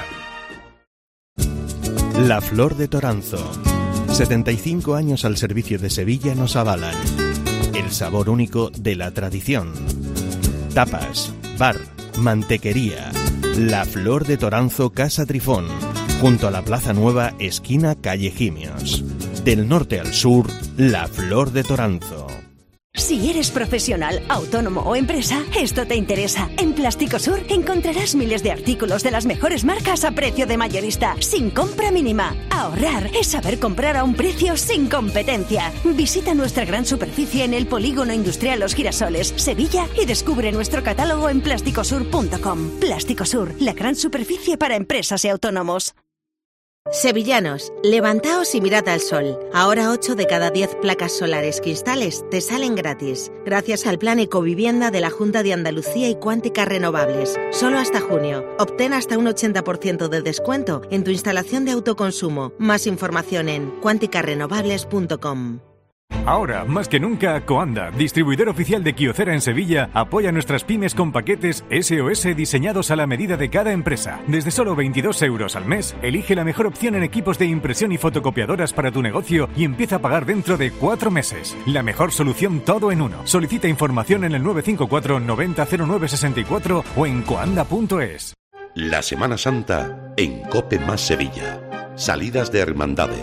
La Flor de Toranzo. setenta y cinco años al servicio de Sevilla nos avalan. El sabor único de la tradición. Tapas, bar, mantequería. La Flor de Toranzo Casa Trifón. Junto a la Plaza Nueva, esquina calle Gimios. Del norte al sur, La Flor de Toranzo. Si eres profesional, autónomo o empresa, esto te interesa. En Plástico Sur encontrarás miles de artículos de las mejores marcas a precio de mayorista, sin compra mínima. Ahorrar es saber comprar a un precio sin competencia. Visita nuestra gran superficie en el Polígono Industrial Los Girasoles, Sevilla, y descubre nuestro catálogo en plásticosur punto com. Plástico Sur, la gran superficie para empresas y autónomos. Sevillanos, levantaos y mirad al sol. Ahora ocho de cada diez placas solares cristales te salen gratis, gracias al Plan Ecovivienda de la Junta de Andalucía y Cuántica Renovables. Solo hasta junio. Obtén hasta un ochenta por ciento de descuento en tu instalación de autoconsumo. Más información en cuántica renovables punto com. Ahora, más que nunca, Coanda, distribuidor oficial de Kyocera en Sevilla, apoya a nuestras pymes con paquetes S O S diseñados a la medida de cada empresa. Desde solo veintidós euros al mes, elige la mejor opción en equipos de impresión y fotocopiadoras para tu negocio y empieza a pagar dentro de cuatro meses. La mejor solución todo en uno. Solicita información en el nueve cinco cuatro noventa cero nueve sesenta y cuatro o en coanda punto es. La Semana Santa en COPE más Sevilla. Salidas de hermandades.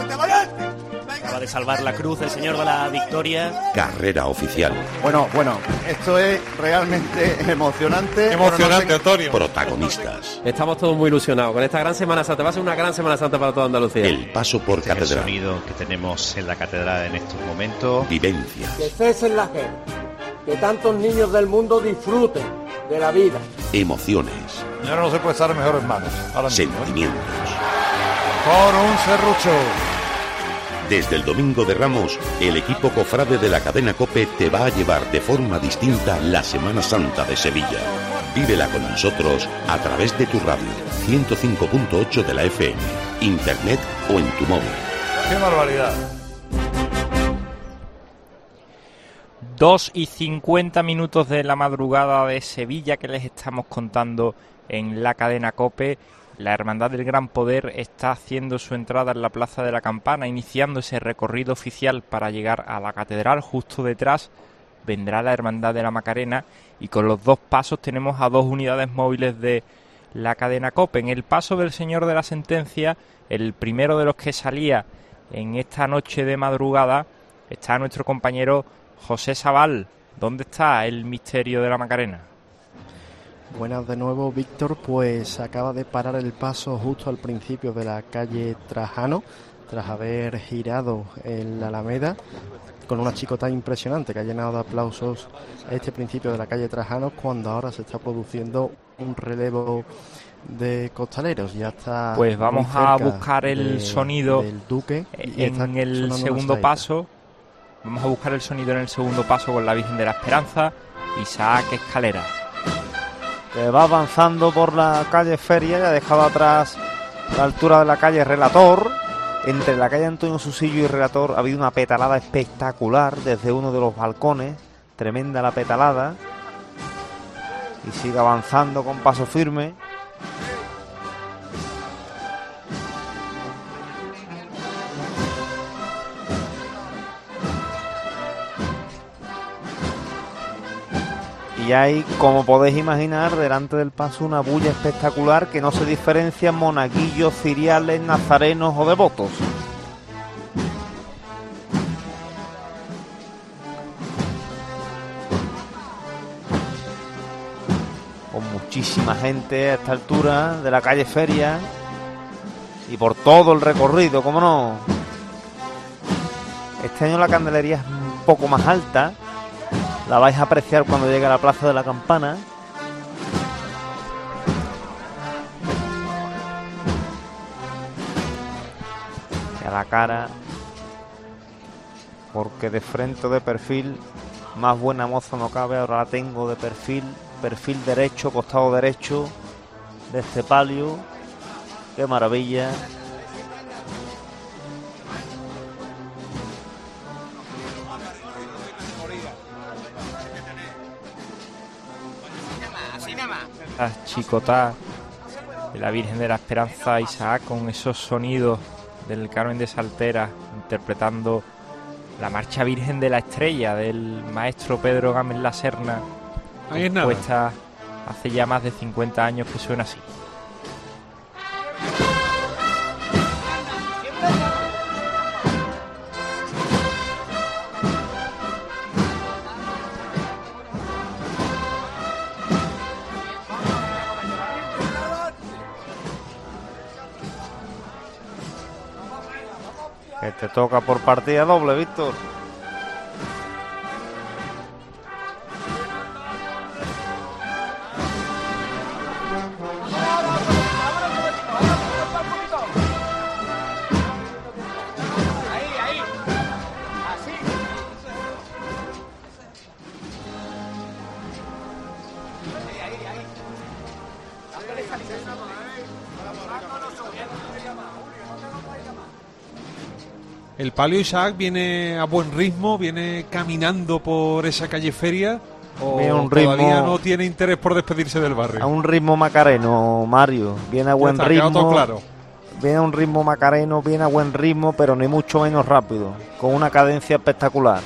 Acaba de salvar la cruz el Señor de la Victoria. Carrera oficial. Bueno, bueno, esto es realmente emocionante. Emocionante, no sé... Antonio. Protagonistas. Estamos todos muy ilusionados con esta gran Semana Santa. Va a ser una gran Semana Santa para toda Andalucía. El paso por este catedral. El sonido que tenemos en la catedral en estos momentos. Vivencias. Que cesen la guerra. Que tantos niños del mundo disfruten de la vida. Emociones. Y ahora no se puede estar en mejores manos. Ahora Sentimientos. Por un serrucho. Desde el Domingo de Ramos, el equipo cofrade de la cadena COPE te va a llevar de forma distinta la Semana Santa de Sevilla. Vívela con nosotros a través de tu radio, ciento cinco punto ocho de la F M, internet o en tu móvil. ¡Qué barbaridad! dos y cincuenta minutos de la madrugada de Sevilla que les estamos contando en la cadena COPE. La Hermandad del Gran Poder está haciendo su entrada en la Plaza de la Campana, iniciando ese recorrido oficial para llegar a la Catedral. Justo detrás vendrá la Hermandad de la Macarena y con los dos pasos tenemos a dos unidades móviles de la cadena COPE. En el paso del Señor de la Sentencia, el primero de los que salía en esta noche de madrugada, está nuestro compañero José Sabal. ¿Dónde está el misterio de la Macarena? Buenas de nuevo, Víctor. Pues acaba de parar el paso justo al principio de la calle Trajano, tras haber girado en la Alameda, con una chicota impresionante que ha llenado de aplausos a este principio de la calle Trajano, cuando ahora se está produciendo un relevo de costaleros. Ya está. Pues vamos a buscar el de, sonido del Duque en el segundo paso. Vamos a buscar el sonido en el segundo paso con la Virgen de la Esperanza, Isaac Escalera. Que va avanzando por la calle Feria, ya ha dejado atrás la altura de la calle Relator. Entre la calle Antonio Susillo y Relator ha habido una petalada espectacular desde uno de los balcones, tremenda la petalada, y sigue avanzando con paso firme. Y hay, como podéis imaginar, delante del paso una bulla espectacular que no se diferencia en monaguillos, ciriales, nazarenos o devotos. Con muchísima gente a esta altura de la calle Feria y por todo el recorrido, ¿cómo no? Este año la candelería es un poco más alta. La vais a apreciar cuando llegue a la Plaza de la Campana. Y a la cara, porque de frente o de perfil, más buena moza no cabe. Ahora la tengo de perfil, perfil derecho, costado derecho de este palio. ¡Qué maravilla! La chicota de la Virgen de la Esperanza, Isaac, con esos sonidos del Carmen de Saltera, interpretando la marcha Virgen de la Estrella del maestro Pedro Gámez La Serna, compuesta hace ya más de cincuenta años, que suena así. Que te toca por partida doble, Víctor. El palio, Isaac, viene a buen ritmo, viene caminando por esa calle Feria, o un todavía ritmo, no tiene interés por despedirse del barrio. A un ritmo macareno, Mario. Viene a buen está, ritmo. todo claro. Viene a un ritmo macareno, viene a buen ritmo, pero ni mucho menos rápido, con una cadencia espectacular.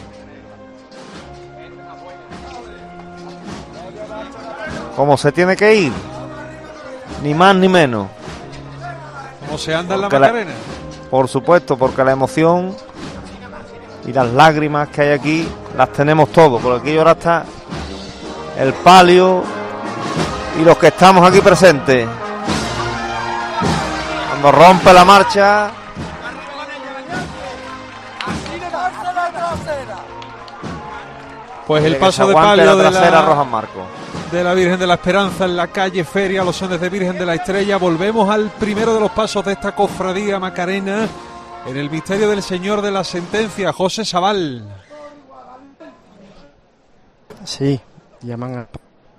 Como se tiene que ir, ni más ni menos. ¿Cómo se anda en la Porque Macarena? La... Por supuesto, porque la emoción y las lágrimas que hay aquí las tenemos todos. Por aquí ahora está el palio y los que estamos aquí presentes. Cuando rompe la marcha, pues el paso de palio de la, de la Virgen de la Esperanza en la calle Feria, los sones de Virgen de la Estrella. Volvemos al primero de los pasos de esta cofradía macarena en el misterio del Señor de la Sentencia. José Sabal. Sí, llaman a...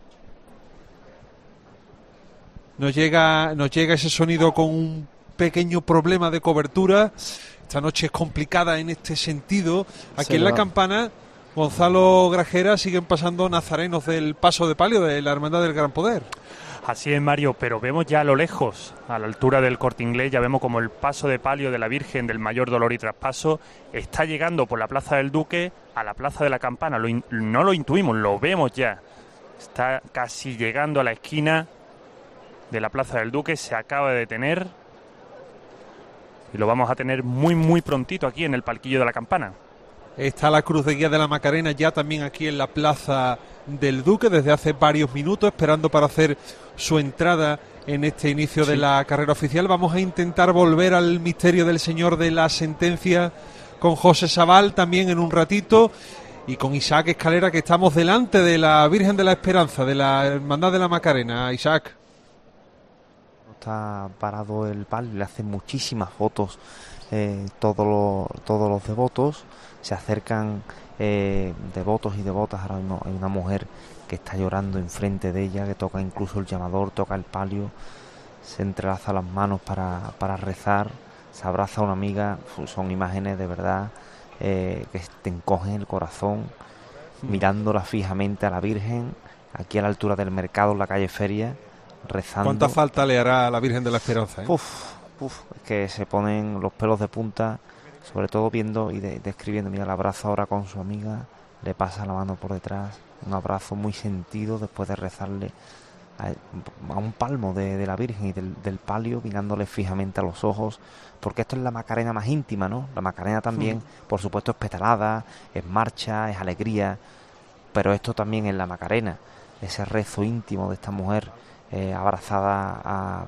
Nos llega, nos llega ese sonido con un pequeño problema de cobertura. Esta noche es complicada en este sentido. Aquí Se en la va. campana Gonzalo Grajera, siguen pasando nazarenos del Paso de Palio de la Hermandad del Gran Poder. Así es, Mario, pero vemos ya a lo lejos, a la altura del Corte Inglés, ya vemos como el paso de palio de la Virgen del Mayor Dolor y Traspaso está llegando por la Plaza del Duque a la Plaza de la Campana. Lo in, no lo intuimos, lo vemos ya. Está casi llegando a la esquina de la Plaza del Duque, se acaba de detener y lo vamos a tener muy, muy prontito aquí en el palquillo de la Campana. Está la Cruz de Guía de la Macarena ya también aquí en la Plaza del Duque desde hace varios minutos, esperando para hacer su entrada en este inicio sí. de la carrera oficial. Vamos a intentar volver al misterio del Señor de la Sentencia con José Sabal también en un ratito, y con Isaac Escalera, que estamos delante de la Virgen de la Esperanza, de la Hermandad de la Macarena. Isaac. Está parado el palio, le hacen muchísimas fotos eh, todos los, todos los devotos. Se acercan eh, devotos y devotas. Ahora mismo hay una mujer que está llorando enfrente de ella, que toca incluso el llamador, toca el palio, se entrelaza las manos para, para rezar, se abraza a una amiga. Son imágenes de verdad eh, que te encogen el corazón, mm. mirándola fijamente a la Virgen, aquí a la altura del mercado, en la calle Feria, rezando. ¿Cuánta falta le hará a la Virgen de la Esperanza? Eh? Uf, uf, es que se ponen los pelos de punta, sobre todo viendo y de, describiendo. Mira, el abrazo ahora con su amiga, le pasa la mano por detrás, un abrazo muy sentido después de rezarle a, a un palmo de, de la Virgen y del, del palio, mirándole fijamente a los ojos, porque esto es la Macarena más íntima, ¿no? La Macarena también, sí. por supuesto, es petalada, es marcha, es alegría, pero esto también es la Macarena, ese rezo íntimo de esta mujer eh, abrazada a,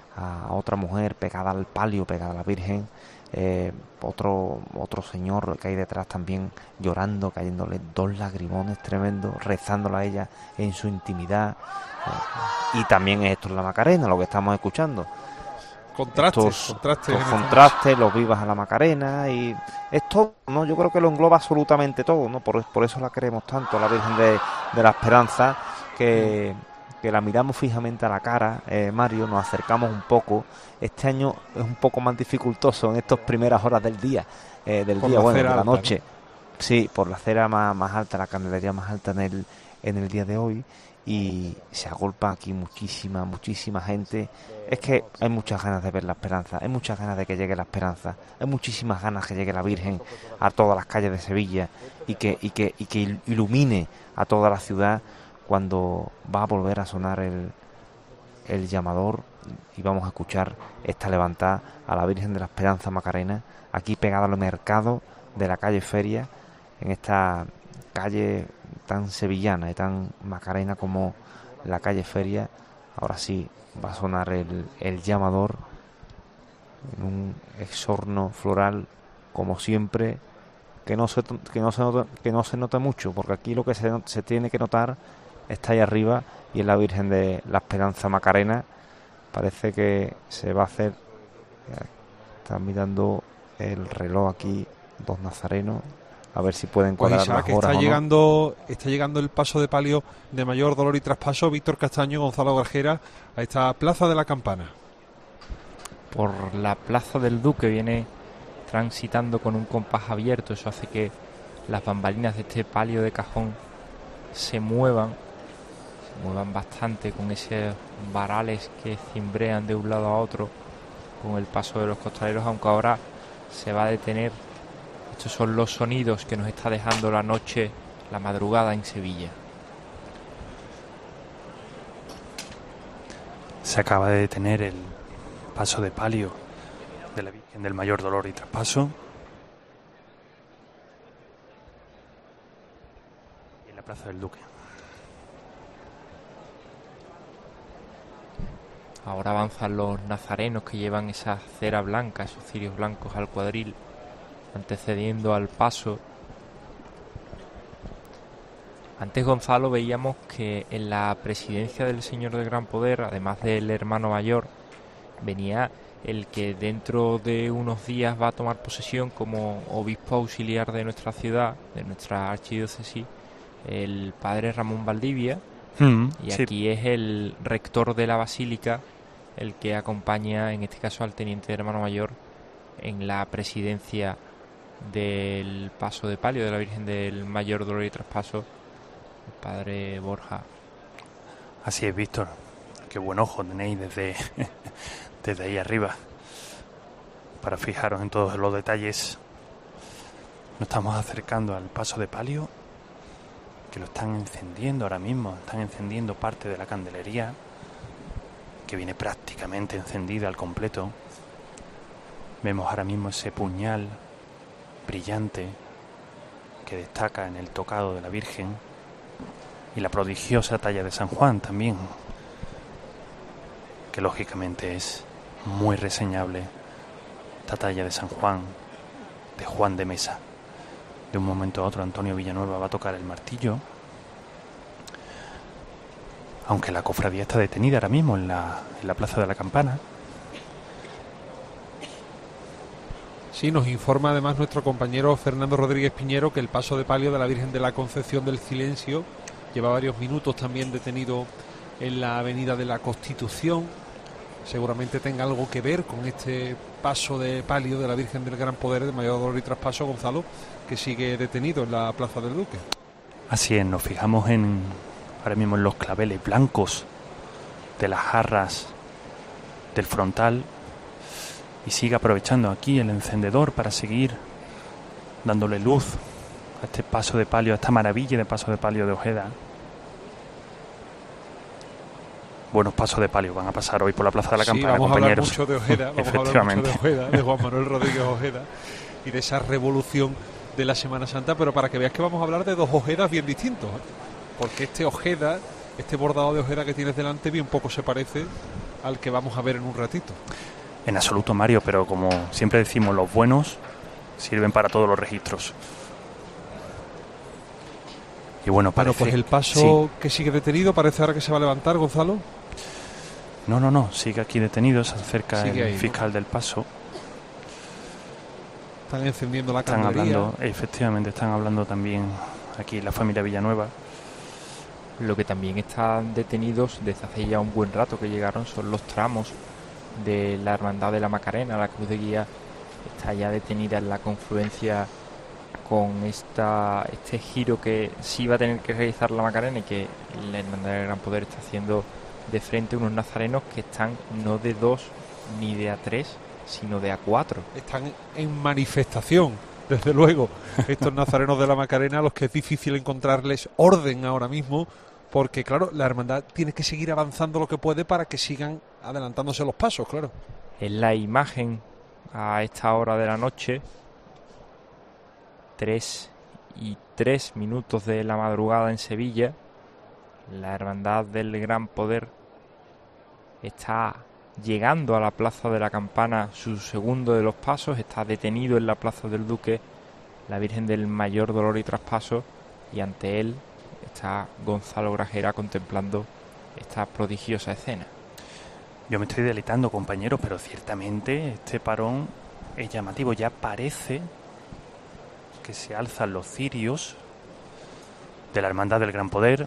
a otra mujer, pegada al palio, pegada a la Virgen. Eh, otro otro señor que hay detrás también llorando, cayéndole dos lagrimones tremendos, rezándola a ella en su intimidad. Eh, y también esto es la Macarena, lo que estamos escuchando. Contrastes, estos, contrastes, estos contrastes, los vivas a la Macarena, y esto, no, yo creo que lo engloba absolutamente todo, ¿no? Por, por eso la queremos tanto, la Virgen de, de la Esperanza, que que la miramos fijamente a la cara, eh, Mario, nos acercamos un poco. Este año es un poco más dificultoso en estas primeras horas del día, eh, del por día, bueno, de la alta, noche. ¿No? Sí, por la acera más, más alta, la candelería más alta en el, en el día de hoy, y se agolpa aquí muchísima, muchísima gente. Es que hay muchas ganas de ver la Esperanza, hay muchas ganas de que llegue la Esperanza, hay muchísimas ganas que llegue la Virgen a todas las calles de Sevilla y que, y que, y que ilumine a toda la ciudad cuando va a volver a sonar el, el llamador, y vamos a escuchar esta levantada a la Virgen de la Esperanza Macarena, aquí pegada al mercado de la calle Feria, en esta calle tan sevillana y tan macarena como la calle Feria. Ahora sí va a sonar el, el llamador en un exorno floral, como siempre, que no se, que no se nota, que no se nota mucho, porque aquí lo que se, se tiene que notar está ahí arriba, y es la Virgen de la Esperanza Macarena. Parece que se va a hacer, están mirando el reloj aquí dos nazarenos, a ver si pueden cuadrar pues Isaac, las horas. Está ¿o llegando, no? está llegando el paso de palio de Mayor Dolor y Traspaso, Víctor Castaño, Gonzalo Grajera, a esta Plaza de la Campana. Por la Plaza del Duque viene transitando con un compás abierto, eso hace que las bambalinas de este palio de cajón se muevan, se muevan bastante con esos varales que cimbrean de un lado a otro con el paso de los costaleros, aunque ahora se va a detener. Estos son los sonidos que nos está dejando la noche, la madrugada en Sevilla. Se acaba de detener el paso de palio de la Virgen del Mayor Dolor y Traspaso. Y en la Plaza del Duque. Ahora avanzan los nazarenos que llevan esa cera blanca, esos cirios blancos al cuadril, antecediendo al paso. Antes, Gonzalo, veíamos que en la presidencia del Señor del Gran Poder, además del hermano mayor, venía el que dentro de unos días va a tomar posesión como obispo auxiliar de nuestra ciudad, de nuestra archidiócesis, el padre Ramón Valdivia. Mm, y sí. Aquí es el rector de la basílica el que acompaña, en este caso, al teniente hermano mayor en la presidencia del paso de palio de la Virgen del Mayor Dolor y Traspaso, el padre Borja. Así es, Víctor. Qué buen ojo tenéis desde, desde ahí arriba para fijaros en todos los detalles. Nos estamos acercando al paso de palio, que lo están encendiendo ahora mismo. Están encendiendo parte de la candelería, que viene prácticamente encendida al completo. Vemos ahora mismo ese puñal brillante que destaca en el tocado de la Virgen, y la prodigiosa talla de San Juan también, que lógicamente es muy reseñable. Esta talla de San Juan, de Juan de Mesa. De un momento a otro Antonio Villanueva va a tocar el martillo, aunque la cofradía está detenida ahora mismo en la, en la Plaza de la Campana. Sí, nos informa además nuestro compañero Fernando Rodríguez Piñero que el paso de palio de la Virgen de la Concepción del Silencio lleva varios minutos también detenido en la Avenida de la Constitución. Seguramente tenga algo que ver con este paso de palio de la Virgen del Gran Poder de Mayor Dolor y Traspaso, Gonzalo, que sigue detenido en la Plaza del Duque. Así es, nos fijamos en ahora mismo en los claveles blancos de las jarras del frontal, y sigue aprovechando aquí el encendedor para seguir dándole luz a este paso de palio, a esta maravilla de paso de palio de Ojeda. Buenos pasos de palio van a pasar hoy por la Plaza de la sí, Campana, vamos compañeros. A hablar mucho de Ojeda, vamos a hablar mucho de Ojeda, de Juan Manuel Rodríguez Ojeda y de esa revolución de la Semana Santa, pero para que veas que vamos a hablar de dos Ojedas bien distintos, ¿eh? Porque este Ojeda, este bordado de Ojeda que tienes delante, bien poco se parece al que vamos a ver en un ratito. En absoluto, Mario, pero como siempre decimos, los buenos sirven para todos los registros. Y bueno, parece... Bueno, pues el paso sí. que sigue detenido, parece ahora que se va a levantar, Gonzalo. No, no, no, sigue aquí detenido, se acerca sigue el ahí, fiscal ¿no? del paso. Están encendiendo la están candelería. Hablando, efectivamente, están hablando también aquí la familia Villanueva. Lo que también están detenidos desde hace ya un buen rato que llegaron son los tramos de la Hermandad de la Macarena. La Cruz de Guía está ya detenida en la confluencia con esta este giro que sí va a tener que realizar la Macarena, y que la Hermandad del Gran Poder está haciendo de frente unos nazarenos que están no de dos ni de a tres, sino de a cuatro. Están en manifestación, desde luego, estos nazarenos de la Macarena, a los que es difícil encontrarles orden ahora mismo, porque claro, la hermandad tiene que seguir avanzando lo que puede para que sigan adelantándose los pasos, claro. Es la imagen a esta hora de la noche, tres y tres minutos de la madrugada en Sevilla. La Hermandad del Gran Poder está llegando a la Plaza de la Campana, su segundo de los pasos. Está detenido en la Plaza del Duque la Virgen del Mayor Dolor y Traspaso, y ante él está Gonzalo Grajera contemplando esta prodigiosa escena. Yo me estoy deleitando, compañeros, pero ciertamente este parón es llamativo. Ya parece que se alzan los cirios de la Hermandad del Gran Poder.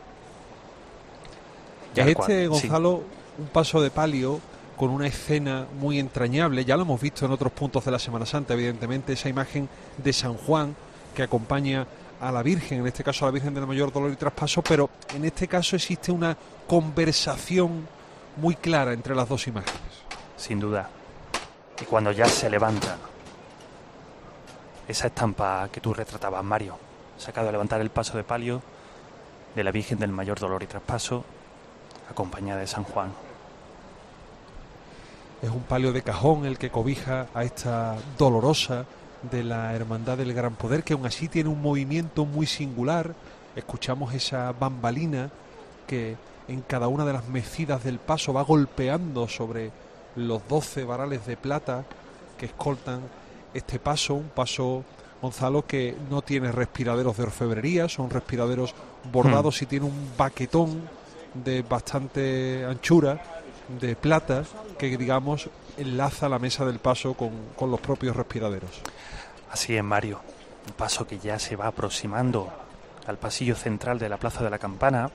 Ya es este, Gonzalo, sí. un paso de palio con una escena muy entrañable. Ya lo hemos visto en otros puntos de la Semana Santa, evidentemente, esa imagen de San Juan que acompaña a la Virgen, en este caso a la Virgen del Mayor Dolor y Traspaso, pero en este caso existe una conversación muy clara entre las dos imágenes. Sin duda. Y cuando ya se levanta esa estampa que tú retratabas, Mario, se acaba de levantar el paso de palio de la Virgen del Mayor Dolor y Traspaso, acompañada de San Juan. Es un palio de cajón el que cobija a esta dolorosa de la Hermandad del Gran Poder, que aún así tiene un movimiento muy singular. Escuchamos esa bambalina que en cada una de las mecidas del paso va golpeando sobre los doce varales de plata que escoltan este paso, un paso, Gonzalo, que no tiene respiraderos de orfebrería, son respiraderos bordados hmm. y tiene un baquetón de bastante anchura de plata que, digamos, enlaza la mesa del paso con, con los propios respiraderos. Así es, Mario, un paso que ya se va aproximando al pasillo central de la Plaza de la Campana.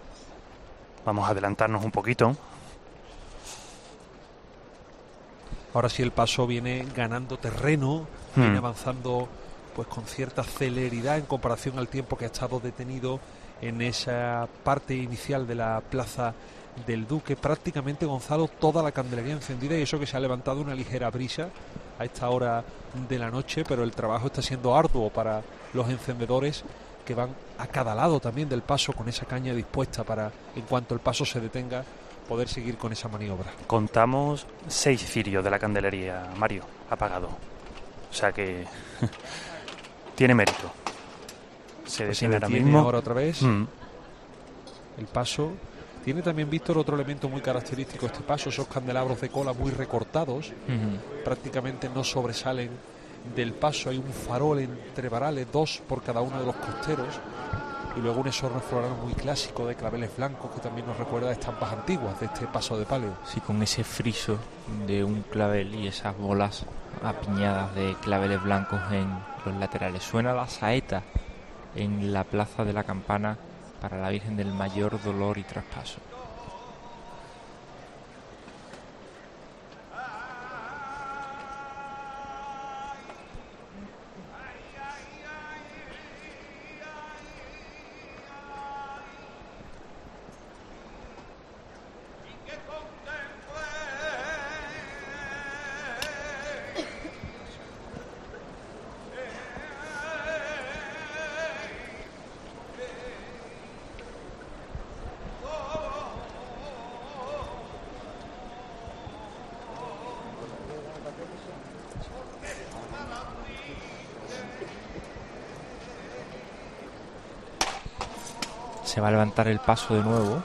Vamos a adelantarnos un poquito. Ahora sí el paso viene ganando terreno, Hmm. viene avanzando pues con cierta celeridad en comparación al tiempo que ha estado detenido en esa parte inicial de la Plaza del Duque. Prácticamente, Gonzalo, toda la candelería encendida, y eso que se ha levantado una ligera brisa a esta hora de la noche, pero el trabajo está siendo arduo para los encendedores, que van a cada lado también del paso con esa caña dispuesta para, en cuanto el paso se detenga, poder seguir con esa maniobra. Contamos seis cirios de la candelería, Mario, apagado. O sea que tiene mérito. Se Pues se detiene ahora detiene mismo. ahora otra vez. Mm. El paso tiene también, Víctor, otro elemento muy característico este paso, esos candelabros de cola muy recortados, Ujú. prácticamente no sobresalen del paso. Hay un farol entre varales, dos por cada uno de los costeros, y luego un esorno floral muy clásico de claveles blancos que también nos recuerda a estampas antiguas de este paso de palio. Sí, con ese friso de un clavel y esas bolas apiñadas de claveles blancos en los laterales. Suena la saeta en la Plaza de la Campana para la Virgen del Mayor Dolor y Traspaso. Se va a levantar el paso de nuevo.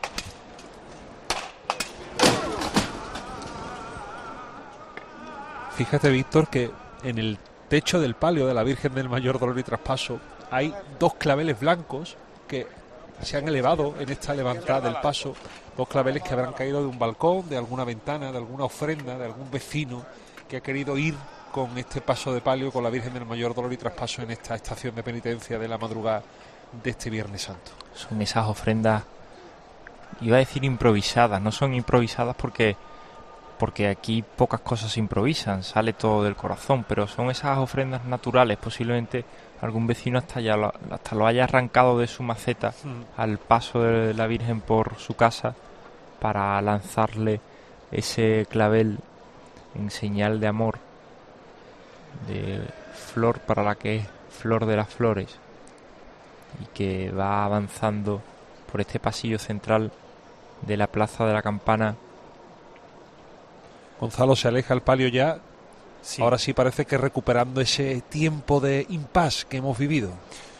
Fíjate, Víctor, que en el techo del palio de la Virgen del Mayor Dolor y Traspaso hay dos claveles blancos que se han elevado en esta levantada del paso, dos claveles que habrán caído de un balcón, de alguna ventana, de alguna ofrenda, de algún vecino que ha querido ir con este paso de palio con la Virgen del Mayor Dolor y Traspaso en esta estación de penitencia de la madrugada de este Viernes Santo. Son esas ofrendas, iba a decir improvisadas, no son improvisadas porque porque aquí pocas cosas se improvisan, sale todo del corazón, pero son esas ofrendas naturales. Posiblemente algún vecino hasta ya lo, hasta lo haya arrancado de su maceta Mm. al paso de la Virgen por su casa para lanzarle ese clavel en señal de amor, de flor para la que es flor de las flores, y que va avanzando por este pasillo central de la Plaza de la Campana. Gonzalo, se aleja el palio ya. Sí. Ahora sí parece que recuperando ese tiempo de impasse que hemos vivido.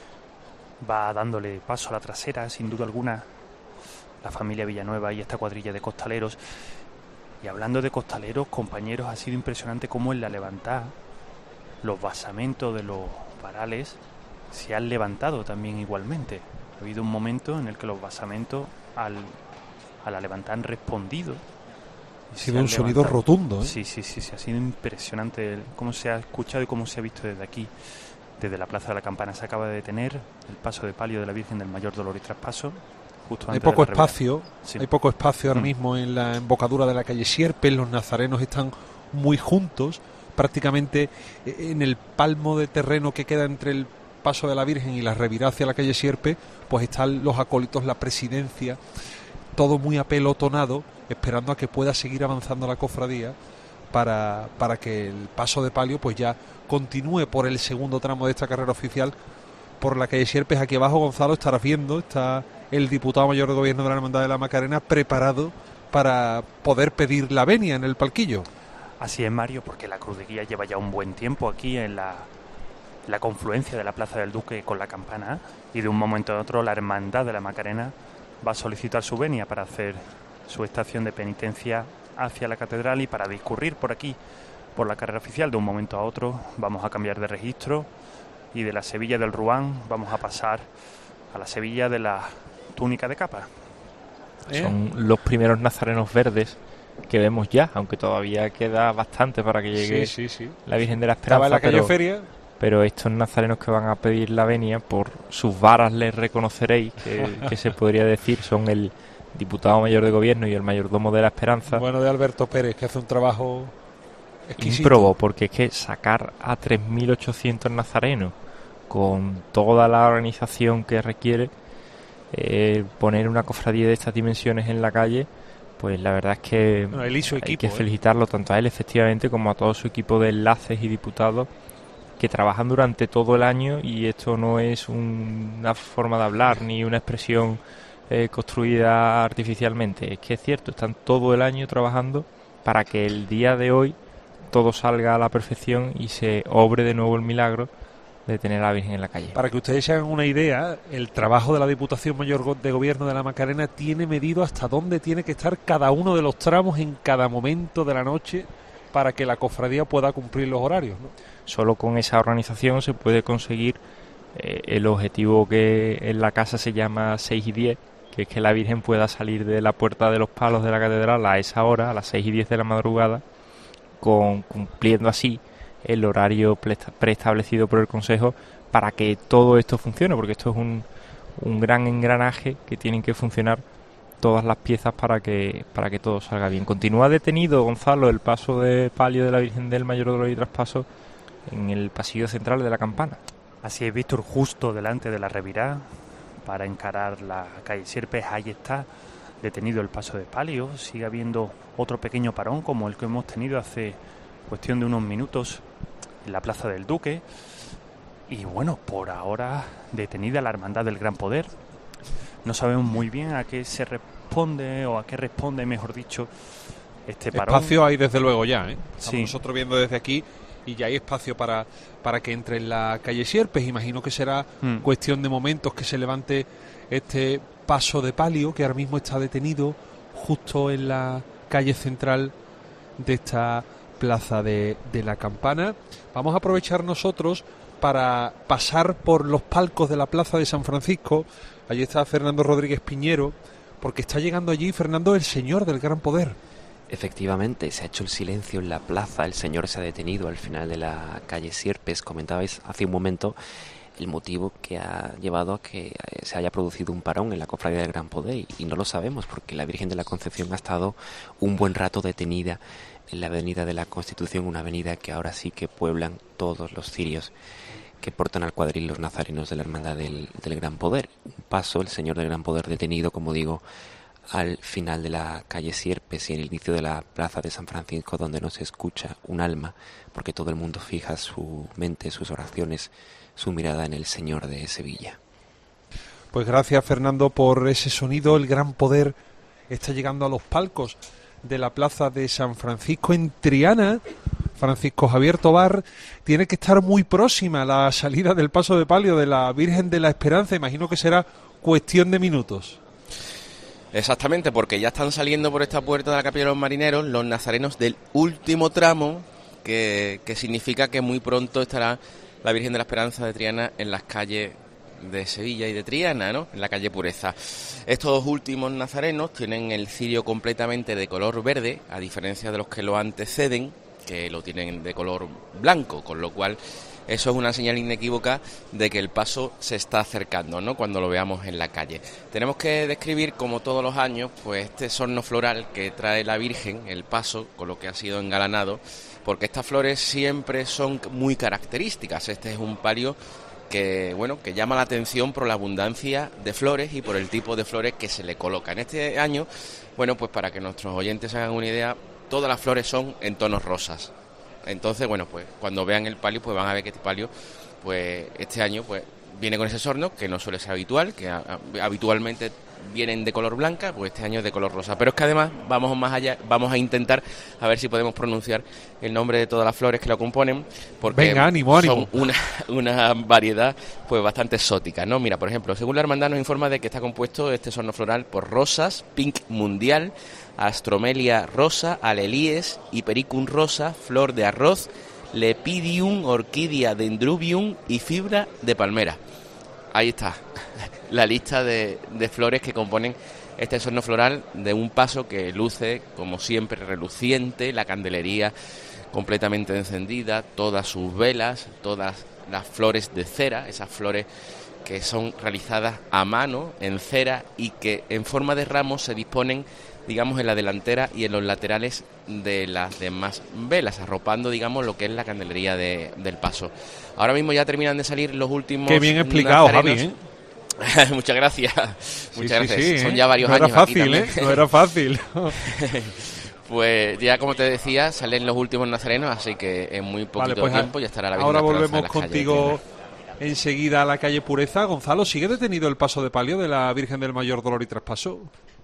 Va dándole paso a la trasera, sin duda alguna, la familia Villanueva y esta cuadrilla de costaleros. Y hablando de costaleros, compañeros, ha sido impresionante cómo en la levantada los basamentos de los varales se han levantado también igualmente. Ha habido un momento en el que los basamentos al, a la levantada han respondido. Ha sido un sonido rotundo, ¿eh? Sí, sí, sí, sí, ha sido impresionante el, cómo se ha escuchado y cómo se ha visto desde aquí, desde la Plaza de la Campana. Se acaba de detener el paso de palio de la Virgen del Mayor Dolor y Traspaso. Justo hay antes poco de la espacio, sí. hay poco espacio ahora Mm. mismo en la embocadura de la calle Sierpe. Los nazarenos están muy juntos, prácticamente en el palmo de terreno que queda entre el paso de la Virgen y la revirada hacia la calle Sierpe, pues están los acólitos, la presidencia, todo muy apelotonado, esperando a que pueda seguir avanzando la cofradía para, para que el paso de palio pues ya continúe por el segundo tramo de esta carrera oficial por la calle Sierpes. Aquí abajo, Gonzalo, estarás viendo, está el diputado mayor de gobierno de la Hermandad de la Macarena preparado para poder pedir la venia en el palquillo. Así es, Mario, porque la Cruz de Guía lleva ya un buen tiempo aquí en la, la confluencia de la Plaza del Duque con la Campana, y de un momento a otro la Hermandad de la Macarena va a solicitar su venia para hacer su estación de penitencia hacia la catedral y para discurrir por aquí, por la carrera oficial. De un momento a otro vamos a cambiar de registro y de la Sevilla del Ruán vamos a pasar a la Sevilla de la túnica de capa. ¿Eh? Son los primeros nazarenos verdes que vemos ya, aunque todavía queda bastante para que llegue sí, sí, sí. la Virgen de la Esperanza. En la calle pero, Feria. pero estos nazarenos que van a pedir la venia, por sus varas les reconoceréis, que, que se podría decir son el diputado mayor de gobierno y el mayordomo de la Esperanza. Bueno, de Alberto Pérez, que hace un trabajo ímprobo, porque es que sacar a tres mil ochocientos nazarenos con toda la organización que requiere, eh, poner una cofradía de estas dimensiones en la calle, pues la verdad es que no, él y su hay equipo, que felicitarlo ¿eh? tanto a él efectivamente como a todo su equipo de enlaces y diputados que trabajan durante todo el año, y esto no es un, una forma de hablar ni una expresión eh, construida artificialmente, es que es cierto, están todo el año trabajando para que el día de hoy todo salga a la perfección y se obre de nuevo el milagro de tener a la Virgen en la calle. Para que ustedes se hagan una idea, el trabajo de la Diputación Mayor de Gobierno de la Macarena tiene medido hasta dónde tiene que estar cada uno de los tramos en cada momento de la noche para que la cofradía pueda cumplir los horarios, ¿no? Solo con esa organización se puede conseguir eh, el objetivo que en la casa se llama seis y diez, que es que la Virgen pueda salir de la Puerta de los Palos de la Catedral a esa hora, a las seis y diez de la madrugada, con, cumpliendo así el horario preestablecido por el Consejo para que todo esto funcione, porque esto es un, un gran engranaje que tienen que funcionar todas las piezas para que para que todo salga bien. Continúa detenido, Gonzalo, el paso de palio de la Virgen del Mayor Dolor y Traspaso en el pasillo central de la Campana. Así es, Víctor, justo delante de la revirá, para encarar la calle Sierpes, ahí está detenido el paso de palio. Sigue habiendo otro pequeño parón como el que hemos tenido hace cuestión de unos minutos en la Plaza del Duque. Y bueno, por ahora detenida la Hermandad del Gran Poder. No sabemos muy bien a qué se responde, o a qué responde, mejor dicho, este parón. Espacio hay desde luego ya, ¿eh? Estamos sí. nosotros viendo desde aquí y ya hay espacio para, para que entre en la calle Sierpes. Imagino que será mm. cuestión de momentos que se levante este paso de palio que ahora mismo está detenido justo en la calle central de esta Plaza de, de la Campana. Vamos a aprovechar nosotros para pasar por los palcos de la Plaza de San Francisco. Allí está Fernando Rodríguez Piñero, porque está llegando allí, Fernando, el Señor del Gran Poder. Efectivamente, se ha hecho el silencio en la plaza, el Señor se ha detenido al final de la calle Sierpes. Comentabais hace un momento el motivo que ha llevado a que se haya producido un parón en la Cofradía del Gran Poder, y, y no lo sabemos porque la Virgen de la Concepción ha estado un buen rato detenida en la Avenida de la Constitución, una avenida que ahora sí que pueblan todos los cirios que portan al cuadril los nazarenos de la Hermandad del, del Gran Poder. Un paso, el Señor del Gran Poder detenido, como digo, al final de la calle Sierpes y en el inicio de la Plaza de San Francisco, donde no se escucha un alma, porque todo el mundo fija su mente, sus oraciones, su mirada en el Señor de Sevilla. Pues gracias, Fernando, por ese sonido. El Gran Poder está llegando a los palcos de la Plaza de San Francisco en Triana. Francisco Javier Tobar, tiene que estar muy próxima la salida del paso de palio de la Virgen de la Esperanza. Imagino que será cuestión de minutos. Exactamente, porque ya están saliendo por esta puerta de la Capilla de los Marineros los nazarenos del último tramo, que, que significa que muy pronto estará la Virgen de la Esperanza de Triana en las calles de Sevilla y de Triana, ¿no? En la calle Pureza. Estos últimos nazarenos tienen el cirio completamente de color verde, a diferencia de los que lo anteceden, que lo tienen de color blanco, con lo cual eso es una señal inequívoca de que el paso se está acercando, ¿no? Cuando lo veamos en la calle. Tenemos que describir, como todos los años, pues este sorno floral que trae la Virgen, el paso, con lo que ha sido engalanado, porque estas flores siempre son muy características. Este es un palio que, bueno, que llama la atención por la abundancia de flores y por el tipo de flores que se le coloca. En este año, bueno, pues para que nuestros oyentes hagan una idea, todas las flores son en tonos rosas. Entonces, bueno, pues cuando vean el palio, pues van a ver que este palio, pues este año, pues viene con ese sorno, que no suele ser habitual, que a, a, habitualmente vienen de color blanca, pues este año es de color rosa. Pero es que además vamos más allá, vamos a intentar a ver si podemos pronunciar el nombre de todas las flores que lo componen, porque Venga, ánimo, ánimo. son una, una variedad pues bastante exótica, ¿no? Mira, por ejemplo, según la hermandad nos informa de que está compuesto este sorno floral por rosas, pink mundial, astromelia rosa, alelíes, hipericum rosa, flor de arroz, lepidium, orquídea dendrubium y fibra de palmera. Ahí está la lista de, de flores que componen este sorno floral de un paso que luce, como siempre, reluciente, la candelería completamente encendida, todas sus velas, todas las flores de cera, esas flores que son realizadas a mano, en cera, y que en forma de ramos se disponen digamos, en la delantera y en los laterales de las demás velas, arropando, digamos, lo que es la candelería de, del paso. Ahora mismo ya terminan de salir los últimos. Qué bien explicado, Javi, ¿eh? Muchas gracias. Sí, Muchas sí, gracias. sí, Son ¿eh? ya varios no años. Era fácil, aquí ¿eh? No era fácil. Pues ya, como te decía, salen los últimos nazarenos, así que en muy poquito Vale, pues tiempo ya estará la Virgen ahora de la Esperanza volvemos en las calles de contigo enseguida a la calle Pureza. Gonzalo, ¿sigue detenido el paso de palio de la Virgen del Mayor Dolor y Traspaso?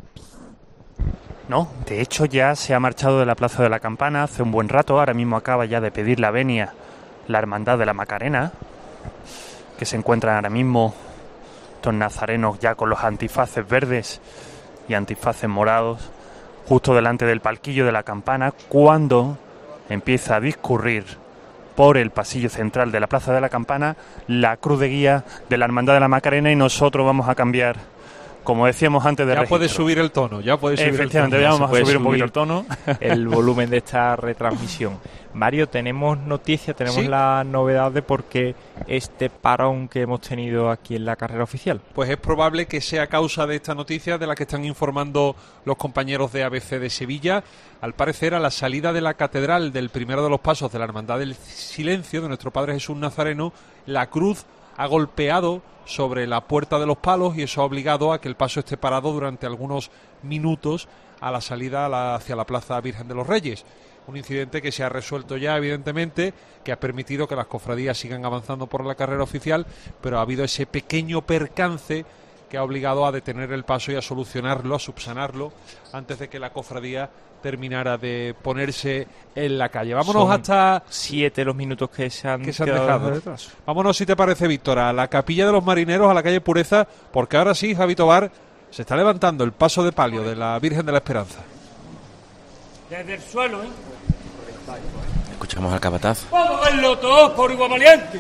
No, de hecho ya se ha marchado de la Plaza de la Campana hace un buen rato. Ahora mismo acaba ya de pedir la venia la Hermandad de la Macarena, que se encuentran ahora mismo estos nazarenos ya con los antifaces verdes y antifaces morados justo delante del palquillo de la campana, cuando empieza a discurrir por el pasillo central de la Plaza de la Campana la cruz de guía de la Hermandad de la Macarena, y nosotros vamos a cambiar, como decíamos antes, de ya registro. puedes subir el tono, ya puedes subir el tono. Efectivamente, ya vamos a subir un poquito el tono. El volumen de esta retransmisión. Mario, tenemos noticias, tenemos ¿Sí? la novedad de por qué este parón que hemos tenido aquí en la carrera oficial. Pues es probable que sea causa de esta noticia de la que están informando los compañeros de A B C de Sevilla. Al parecer, a la salida de la catedral del primero de los pasos de la Hermandad del Silencio de nuestro Padre Jesús Nazareno, la cruz ha golpeado sobre la Puerta de los Palos y eso ha obligado a que el paso esté parado durante algunos minutos a la salida a la, hacia la Plaza Virgen de los Reyes. Un incidente que se ha resuelto ya, evidentemente, que ha permitido que las cofradías sigan avanzando por la carrera oficial, pero ha habido ese pequeño percance que ha obligado a detener el paso y a solucionarlo, a subsanarlo, antes de que la cofradía terminara de ponerse en la calle. Vámonos Son hasta siete los minutos que se han, que se han quedado dejado. detrás. Vámonos, si te parece, Víctor, a la Capilla de los Marineros, a la calle Pureza, porque ahora sí, Javi Tobar, se está levantando el paso de palio de la Virgen de la Esperanza. Desde el suelo, ¿eh? Escuchamos al capataz. Vamos a verlo todos por igual valiente.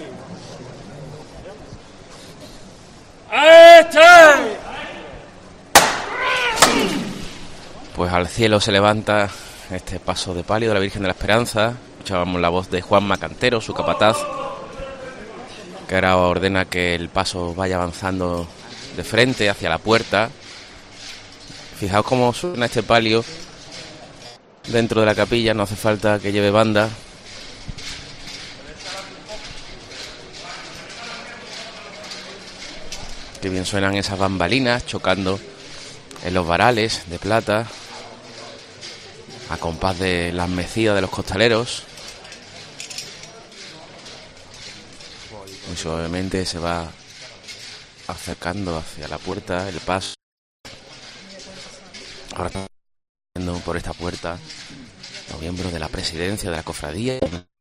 ¡Este! Pues al cielo se levanta este paso de palio de la Virgen de la Esperanza. Escuchábamos la voz de Juan Macantero, su capataz, que ahora ordena que el paso vaya avanzando de frente hacia la puerta. Fijaos cómo suena este palio dentro de la capilla, no hace falta que lleve banda. Qué bien suenan esas bambalinas chocando en los varales de plata, a compás de las mecidas de los costaleros. Muy suavemente se va acercando hacia la puerta el paso. Ahora estamos viendo por esta puerta los miembros de la presidencia de la cofradía.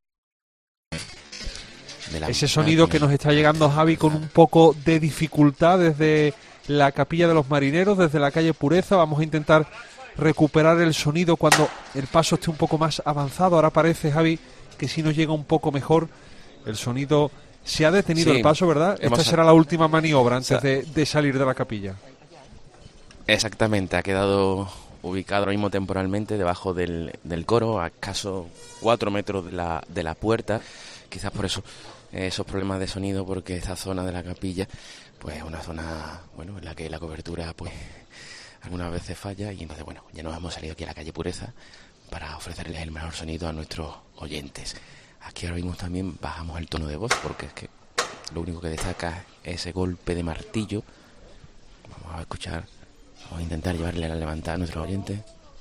De la Ese sonido que nos está llegando, Javi, con un poco de dificultad desde la Capilla de los Marineros, desde la calle Pureza. Vamos a intentar recuperar el sonido cuando el paso esté un poco más avanzado. Ahora parece, Javi, que sí nos llega un poco mejor el sonido. Se ha detenido sí, el paso, ¿verdad? Esta hemos... será la última maniobra antes o sea, de, de salir de la capilla. Exactamente, ha quedado ubicado ahora mismo temporalmente debajo del, del coro, a escaso cuatro metros de la, de la puerta. Quizás por eso eh, esos problemas de sonido, porque esta zona de la capilla pues es una zona, bueno, en la que la cobertura pues algunas veces falla, y entonces, bueno, ya nos hemos salido aquí a la calle Pureza para ofrecerles el mejor sonido a nuestros oyentes. Aquí ahora mismo también bajamos el tono de voz, porque es que lo único que destaca es ese golpe de martillo. Vamos a escuchar, vamos a intentar llevarle la levantada a nuestros oyentes.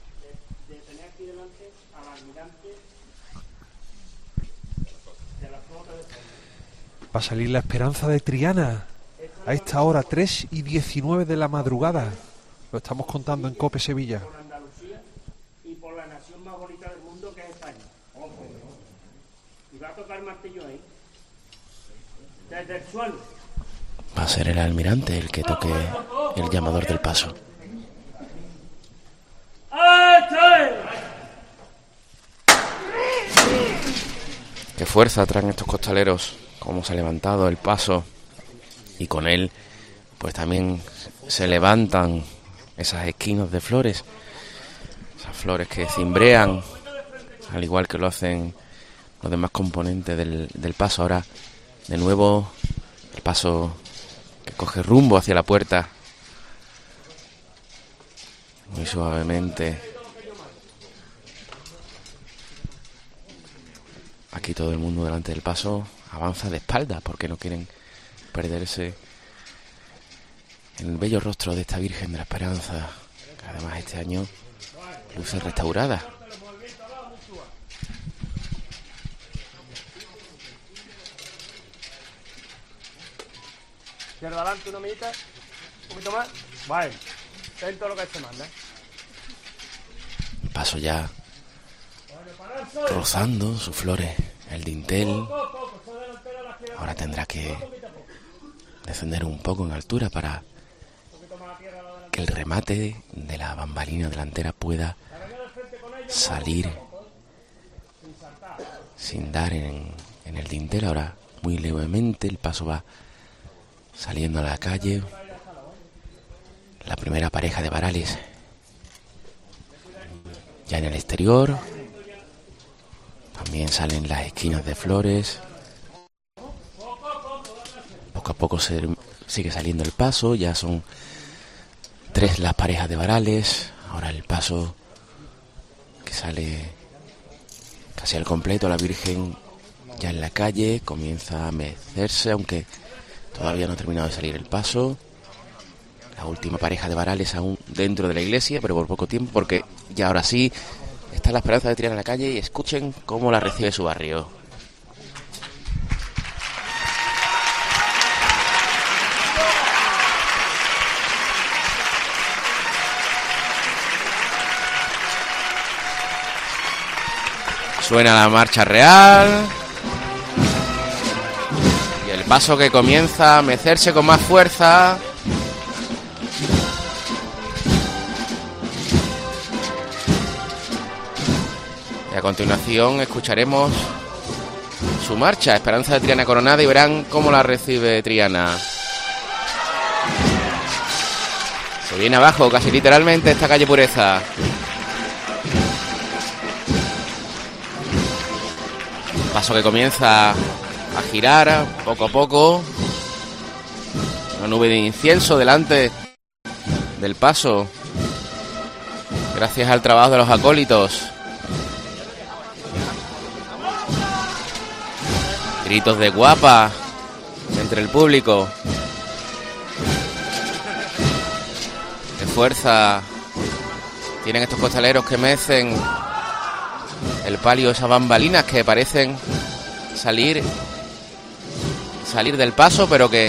Va a salir la Esperanza de Triana a esta hora, tres y diecinueve de la madrugada. Lo estamos contando en COPE Sevilla. Por Andalucía y por la nación más bonita del mundo, que es España. Y va a tocar el martillo ahí. Desde el suelo. Va a ser el almirante el que toque el llamador del paso. Qué fuerza traen estos costaleros, cómo se ha levantado el paso, y con él pues también se levantan esas esquinas de flores, esas flores que cimbrean, al igual que lo hacen los demás componentes del, del paso. Ahora de nuevo el paso que coge rumbo hacia la puerta, muy suavemente. Aquí todo el mundo delante del paso avanza de espaldas porque no quieren perderse el bello rostro de esta Virgen de la Esperanza, que además este año luce restaurada. Izquierda adelante, una millita, un poquito más. Vale, dentro de lo que se manda. El paso ya rozando sus flores, el dintel. Ahora tendrá que descender un poco en altura para que el remate de la bambalina delantera pueda salir sin dar en, en el dintel. Ahora muy levemente el paso va saliendo a la calle. La primera pareja de varales ya en el exterior. También salen las esquinas de flores. Poco a poco se sigue saliendo el paso. Ya son tres las parejas de varales. Ahora el paso que sale casi al completo. La Virgen ya en la calle. Comienza a mecerse, aunque todavía no ha terminado de salir el paso. La última pareja de varales aún dentro de la iglesia, pero por poco tiempo, porque ya ahora sí está la Esperanza de Triana en la calle. Y escuchen cómo la recibe su barrio. Suena la marcha real. Y el paso que comienza a mecerse con más fuerza. Y a continuación escucharemos su marcha, Esperanza de Triana coronada, y verán cómo la recibe Triana. Se viene abajo, casi literalmente, esta calle Pureza. Paso que comienza a girar poco a poco. Una nube de incienso delante del paso, gracias al trabajo de los acólitos. Gritos de guapa entre el público. Qué fuerza tienen estos costaleros que mecen el palio, esas bambalinas que parecen salir salir del paso, pero que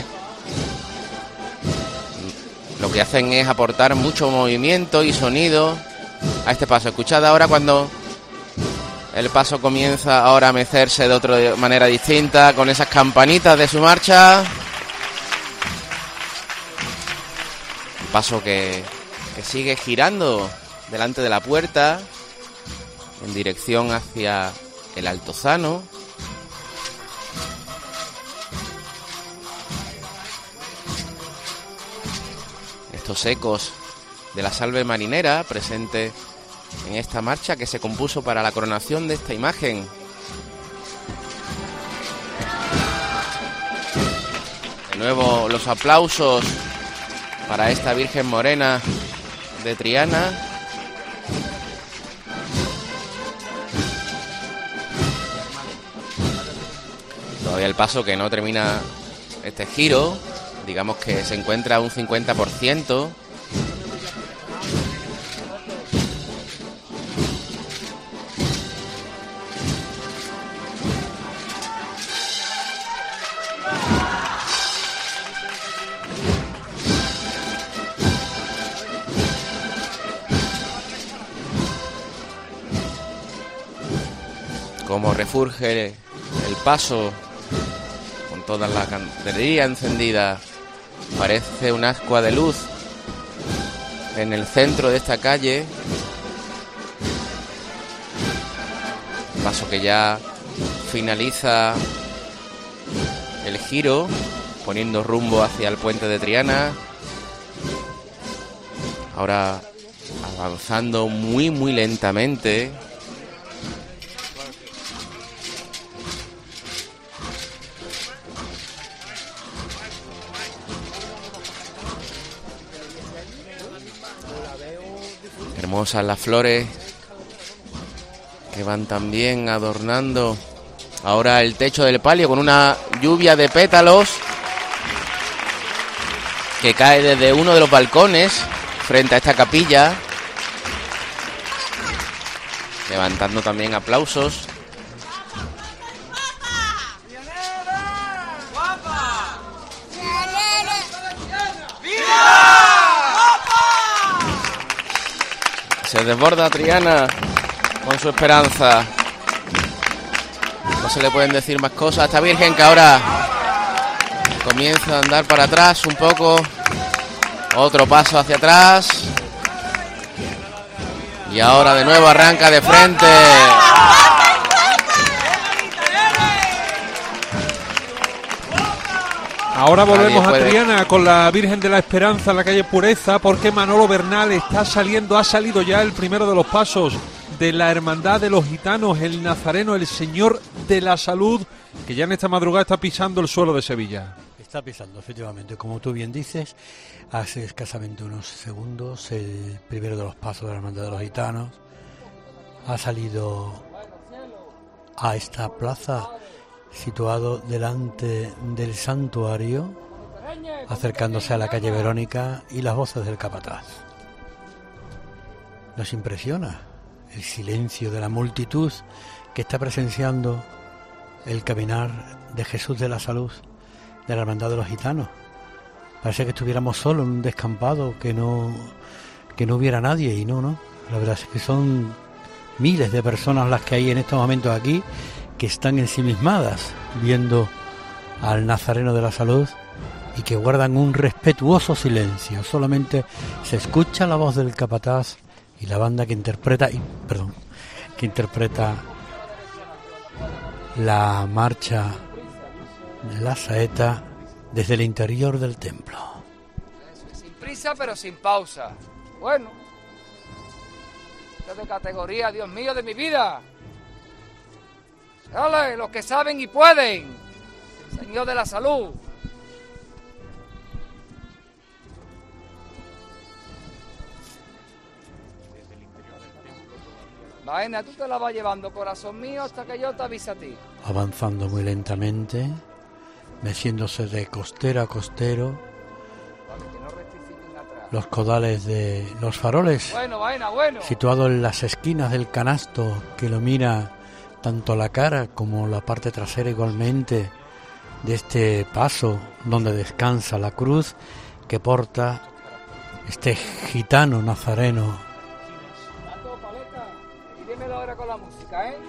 lo que hacen es aportar mucho movimiento y sonido a este paso. Escuchad ahora cuando el paso comienza ahora a mecerse de otra manera distinta, con esas campanitas de su marcha. Un paso que, que sigue girando delante de la puerta en dirección hacia el Altozano. Estos ecos de la salve marinera presente en esta marcha que se compuso para la coronación de esta imagen. De nuevo los aplausos para esta Virgen Morena de Triana. Todavía el paso que no termina este giro, digamos que se encuentra a un cincuenta por ciento. Como refurge el paso con toda la candelería encendida, parece un ascua de luz en el centro de esta calle. Paso que ya finaliza el giro, poniendo rumbo hacia el puente de Triana. Ahora avanzando muy muy lentamente. Hermosas las flores que van también adornando ahora el techo del palio con una lluvia de pétalos que cae desde uno de los balcones frente a esta capilla, levantando también aplausos. Se desborda Triana con su esperanza. No se le pueden decir más cosas a esta Virgen, que ahora comienza a andar para atrás un poco. Otro paso hacia atrás. Y ahora de nuevo arranca de frente. Ahora volvemos a Triana con la Virgen de la Esperanza en la calle Pureza, porque Manolo Bernal está saliendo, ha salido ya el primero de los pasos de la Hermandad de los Gitanos, el Nazareno, el Señor de la Salud, que ya en esta madrugada está pisando el suelo de Sevilla. Está pisando, efectivamente, como tú bien dices, hace escasamente unos segundos el primero de los pasos de la Hermandad de los Gitanos ha salido a esta plaza situado delante del santuario, acercándose a la calle Verónica, y las voces del capataz. Nos impresiona el silencio de la multitud que está presenciando el caminar de Jesús de la Salud de la Hermandad de los Gitanos. Parece que estuviéramos solos en un descampado, que no, que no hubiera nadie, y no, no. La verdad es que son miles de personas las que hay en estos momentos aquí, que están ensimismadas viendo al Nazareno de la Salud y que guardan un respetuoso silencio. Solamente se escucha la voz del capataz y la banda que interpreta, y, perdón, que interpreta la marcha de la saeta desde el interior del templo. Sin prisa pero sin pausa. Bueno, esto es de categoría, Dios mío, de mi vida. ¡Dale, los que saben y pueden! Señor de la Salud. Vaina, tú te la vas llevando, corazón mío, hasta que yo te avise a ti. Avanzando muy lentamente, meciéndose de costero a costero, los codales de los faroles, bueno, vaina, bueno, situados en las esquinas del canasto que ilumina tanto la cara como la parte trasera igualmente de este paso donde descansa la cruz que porta este gitano nazareno. Y dímelo ahora con la música, ¿eh?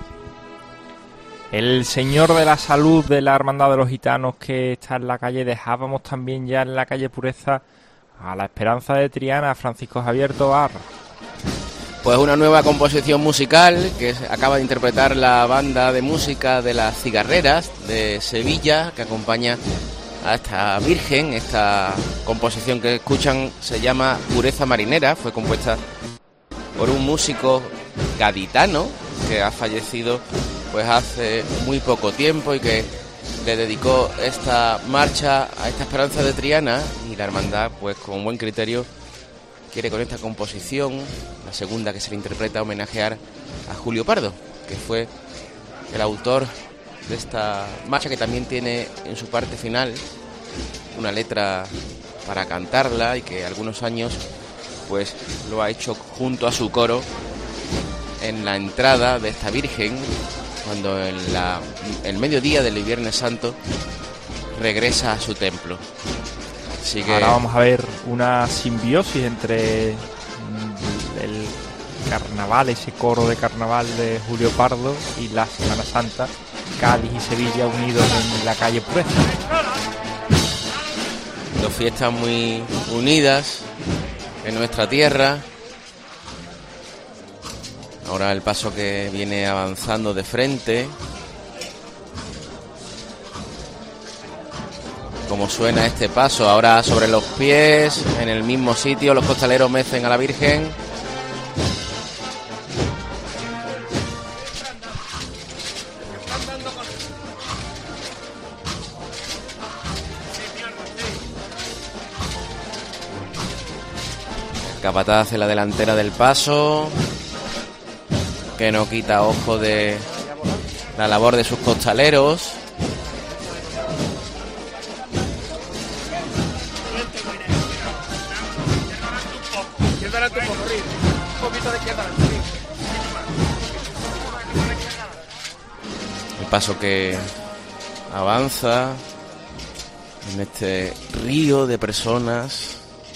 El Señor de la Salud de la Hermandad de los Gitanos que está en la calle. Dejábamos también ya en la calle Pureza a la Esperanza de Triana, Francisco Javier Tobar. Pues una nueva composición musical que acaba de interpretar la banda de música de las Cigarreras de Sevilla, que acompaña a esta Virgen. Esta composición que escuchan se llama Pureza Marinera, fue compuesta por un músico gaditano que ha fallecido pues hace muy poco tiempo y que le dedicó esta marcha a esta Esperanza de Triana, y la hermandad pues con buen criterio quiere con esta composición, la segunda que se le interpreta, homenajear a Julio Pardo, que fue el autor de esta marcha, que también tiene en su parte final una letra para cantarla, y que algunos años pues lo ha hecho junto a su coro en la entrada de esta Virgen, cuando en la, el mediodía del Viernes Santo regresa a su templo. Así que... Ahora vamos a ver una simbiosis entre el carnaval, ese coro de carnaval de Julio Pardo, y la Semana Santa, Cádiz y Sevilla unidos en la calle Pureza. Dos fiestas muy unidas en nuestra tierra. Ahora el paso que viene avanzando de frente. Como suena este paso, ahora sobre los pies, en el mismo sitio, los costaleros mecen a la Virgen. capataz en la delantera del paso, que no quita ojo de la labor de sus costaleros. El paso que avanza en este río de personas.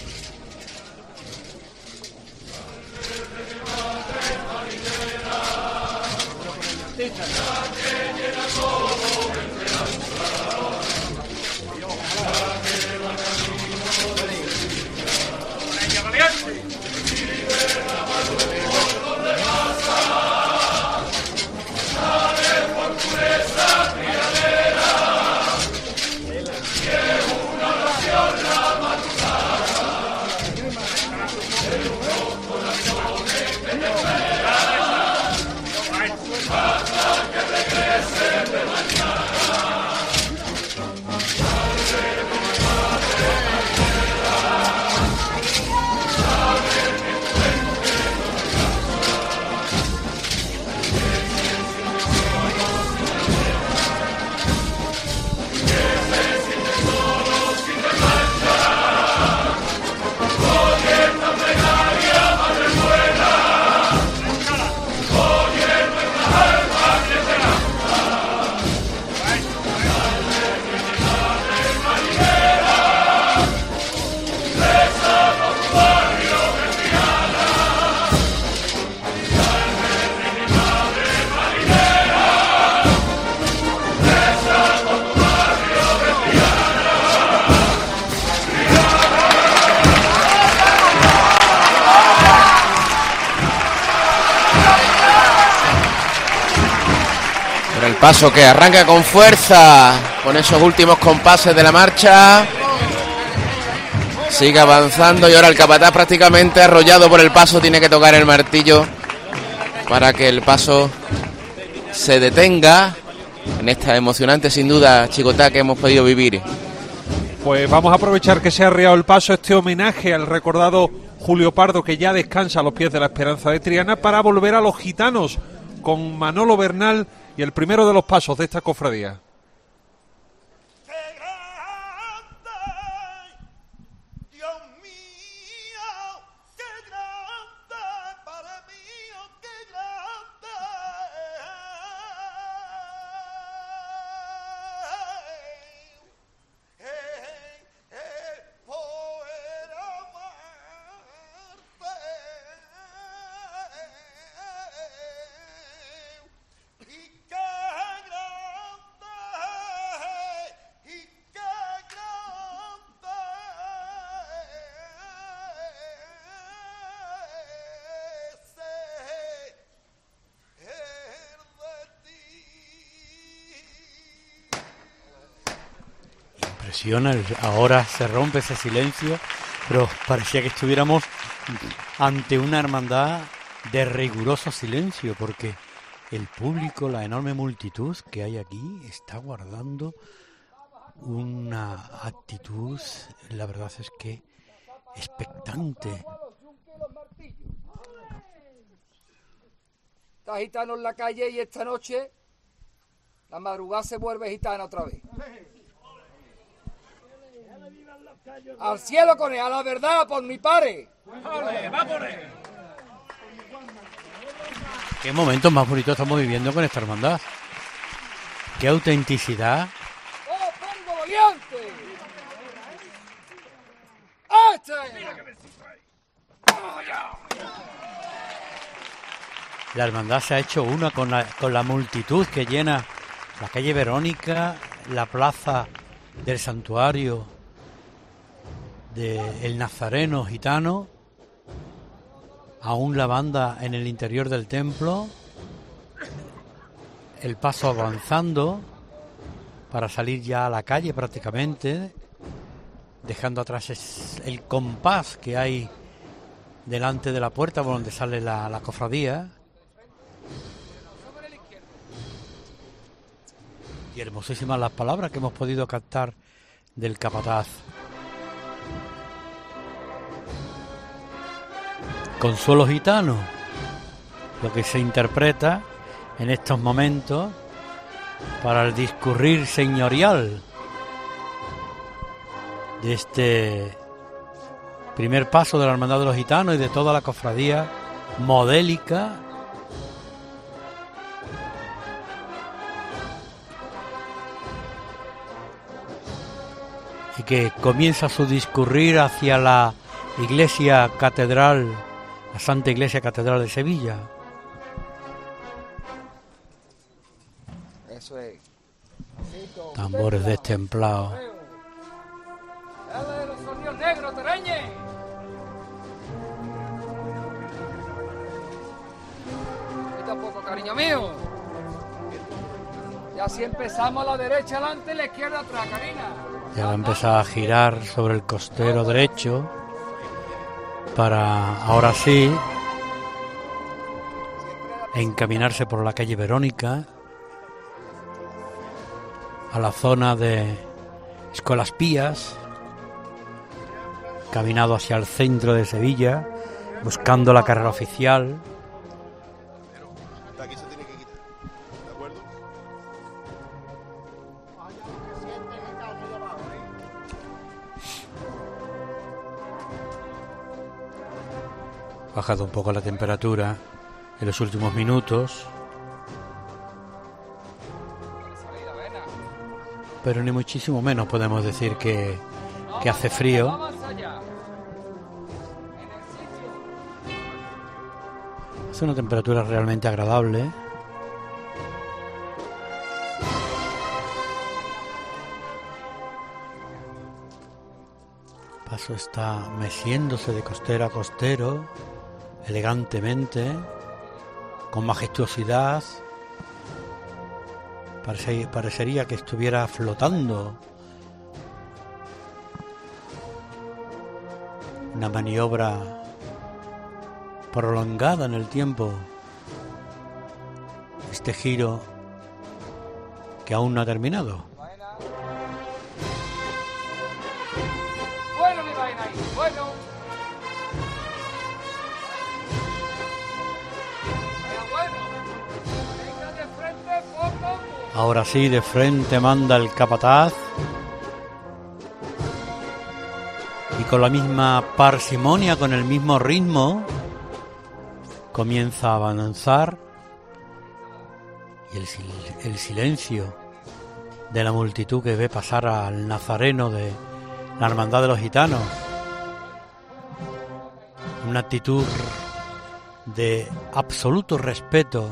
El paso que arranca con fuerza con esos últimos compases de la marcha, sigue avanzando y ahora el capataz, prácticamente arrollado por el paso, tiene que tocar el martillo para que el paso se detenga en esta emocionante, sin duda, chicotá que hemos podido vivir. Pues vamos a aprovechar que se ha arriado el paso, este homenaje al recordado Julio Pardo, que ya descansa a los pies de la Esperanza de Triana, para volver a los gitanos con Manolo Bernal y el primero de los pasos de esta cofradía. Ahora se rompe ese silencio, pero parecía que estuviéramos ante una hermandad de riguroso silencio, porque el público, la enorme multitud que hay aquí, está guardando una actitud, la verdad es que expectante. Está gitano en la calle y esta noche la madrugada se vuelve gitana otra vez. Al cielo con él, a la verdad, por mi padre. ¡Va por él! Qué momentos más bonitos estamos viviendo con esta hermandad. Qué autenticidad. ¡Oh, pongo valiente! ¡Este! La hermandad se ha hecho una con la, con la multitud que llena la calle Verónica, la plaza del santuario del Nazareno gitano, aún la banda en el interior del templo, el paso avanzando para salir ya a la calle prácticamente, dejando atrás el compás que hay delante de la puerta por donde sale la, la cofradía. Y hermosísimas las palabras que hemos podido captar del capataz. Consuelo Gitano, lo que se interpreta en estos momentos para el discurrir señorial de este primer paso de la Hermandad de los Gitanos y de toda la cofradía modélica y que comienza su discurrir hacia la iglesia catedral, la Santa Iglesia Catedral de Sevilla. Eso es. Tambores destemplados. Dale los sonidos negros, Tereñe. Y tampoco, cariño mío. Ya si empezamos a la derecha adelante y la izquierda atrás, Karina. Ya va a empezar a girar sobre el costero derecho para ahora sí encaminarse por la calle Verónica a la zona de Escuelas Pías, caminado hacia el centro de Sevilla, buscando la carrera oficial. Bajado un poco la temperatura en los últimos minutos, pero ni muchísimo menos podemos decir que, que hace frío. Hace una temperatura realmente agradable. El paso está meciéndose de costero a costero, elegantemente, con majestuosidad. Parece, parecería que estuviera flotando. Una maniobra prolongada en el tiempo. Este giro que aún no ha terminado. Bueno, mi vaina ahí, bueno. Ahora sí, de frente manda el capataz y con la misma parsimonia, con el mismo ritmo, comienza a avanzar y el, el silencio de la multitud que ve pasar al nazareno de la Hermandad de los Gitanos, una actitud de absoluto respeto.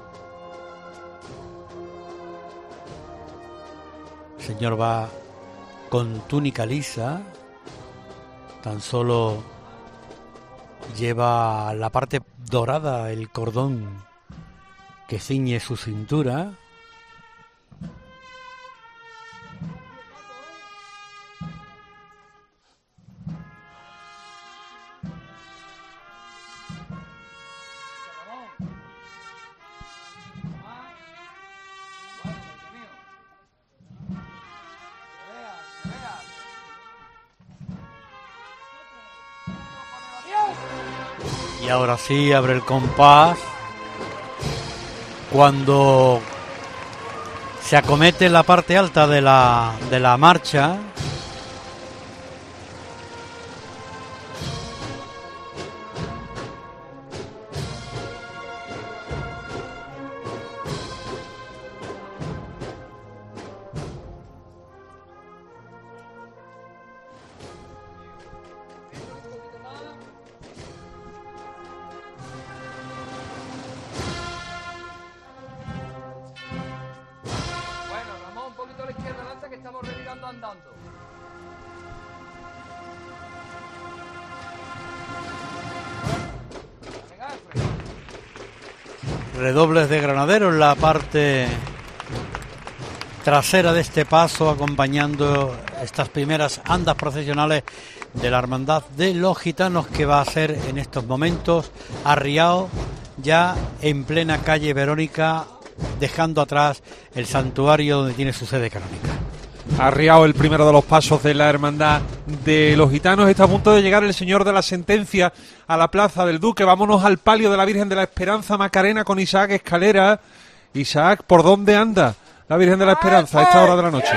El señor va con túnica lisa, tan solo lleva la parte dorada, el cordón que ciñe su cintura. Y ahora sí abre el compás cuando se acomete la parte alta de la, de la marcha. Redobles de granaderos en la parte trasera de este paso, acompañando estas primeras andas procesionales de la Hermandad de los Gitanos, que va a ser en estos momentos arriado ya en plena calle Verónica, dejando atrás el santuario donde tiene su sede canónica. arriado el primero de los pasos de la Hermandad de los Gitanos. Está a punto de llegar el Señor de la Sentencia a la Plaza del Duque. Vámonos al palio de la Virgen de la Esperanza Macarena con Isaac Escalera. Isaac, ¿por dónde anda la Virgen de la Esperanza a esta hora de la noche?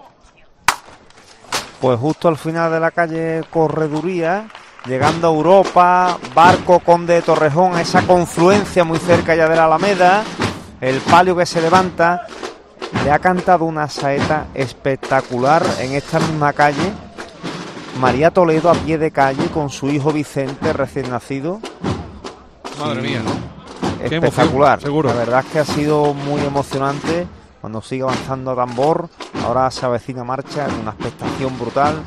Pues justo al final de la calle Correduría, llegando a Europa, Barco, Conde de Torrejón, a esa confluencia muy cerca ya de la Alameda, el palio que se levanta. Le ha cantado una saeta espectacular en esta misma calle María Toledo, a pie de calle, con su hijo Vicente recién nacido. Madre mía, espectacular. Emoción, seguro. La verdad es que ha sido muy emocionante cuando sigue avanzando a tambor. Ahora se avecina marcha en una expectación brutal.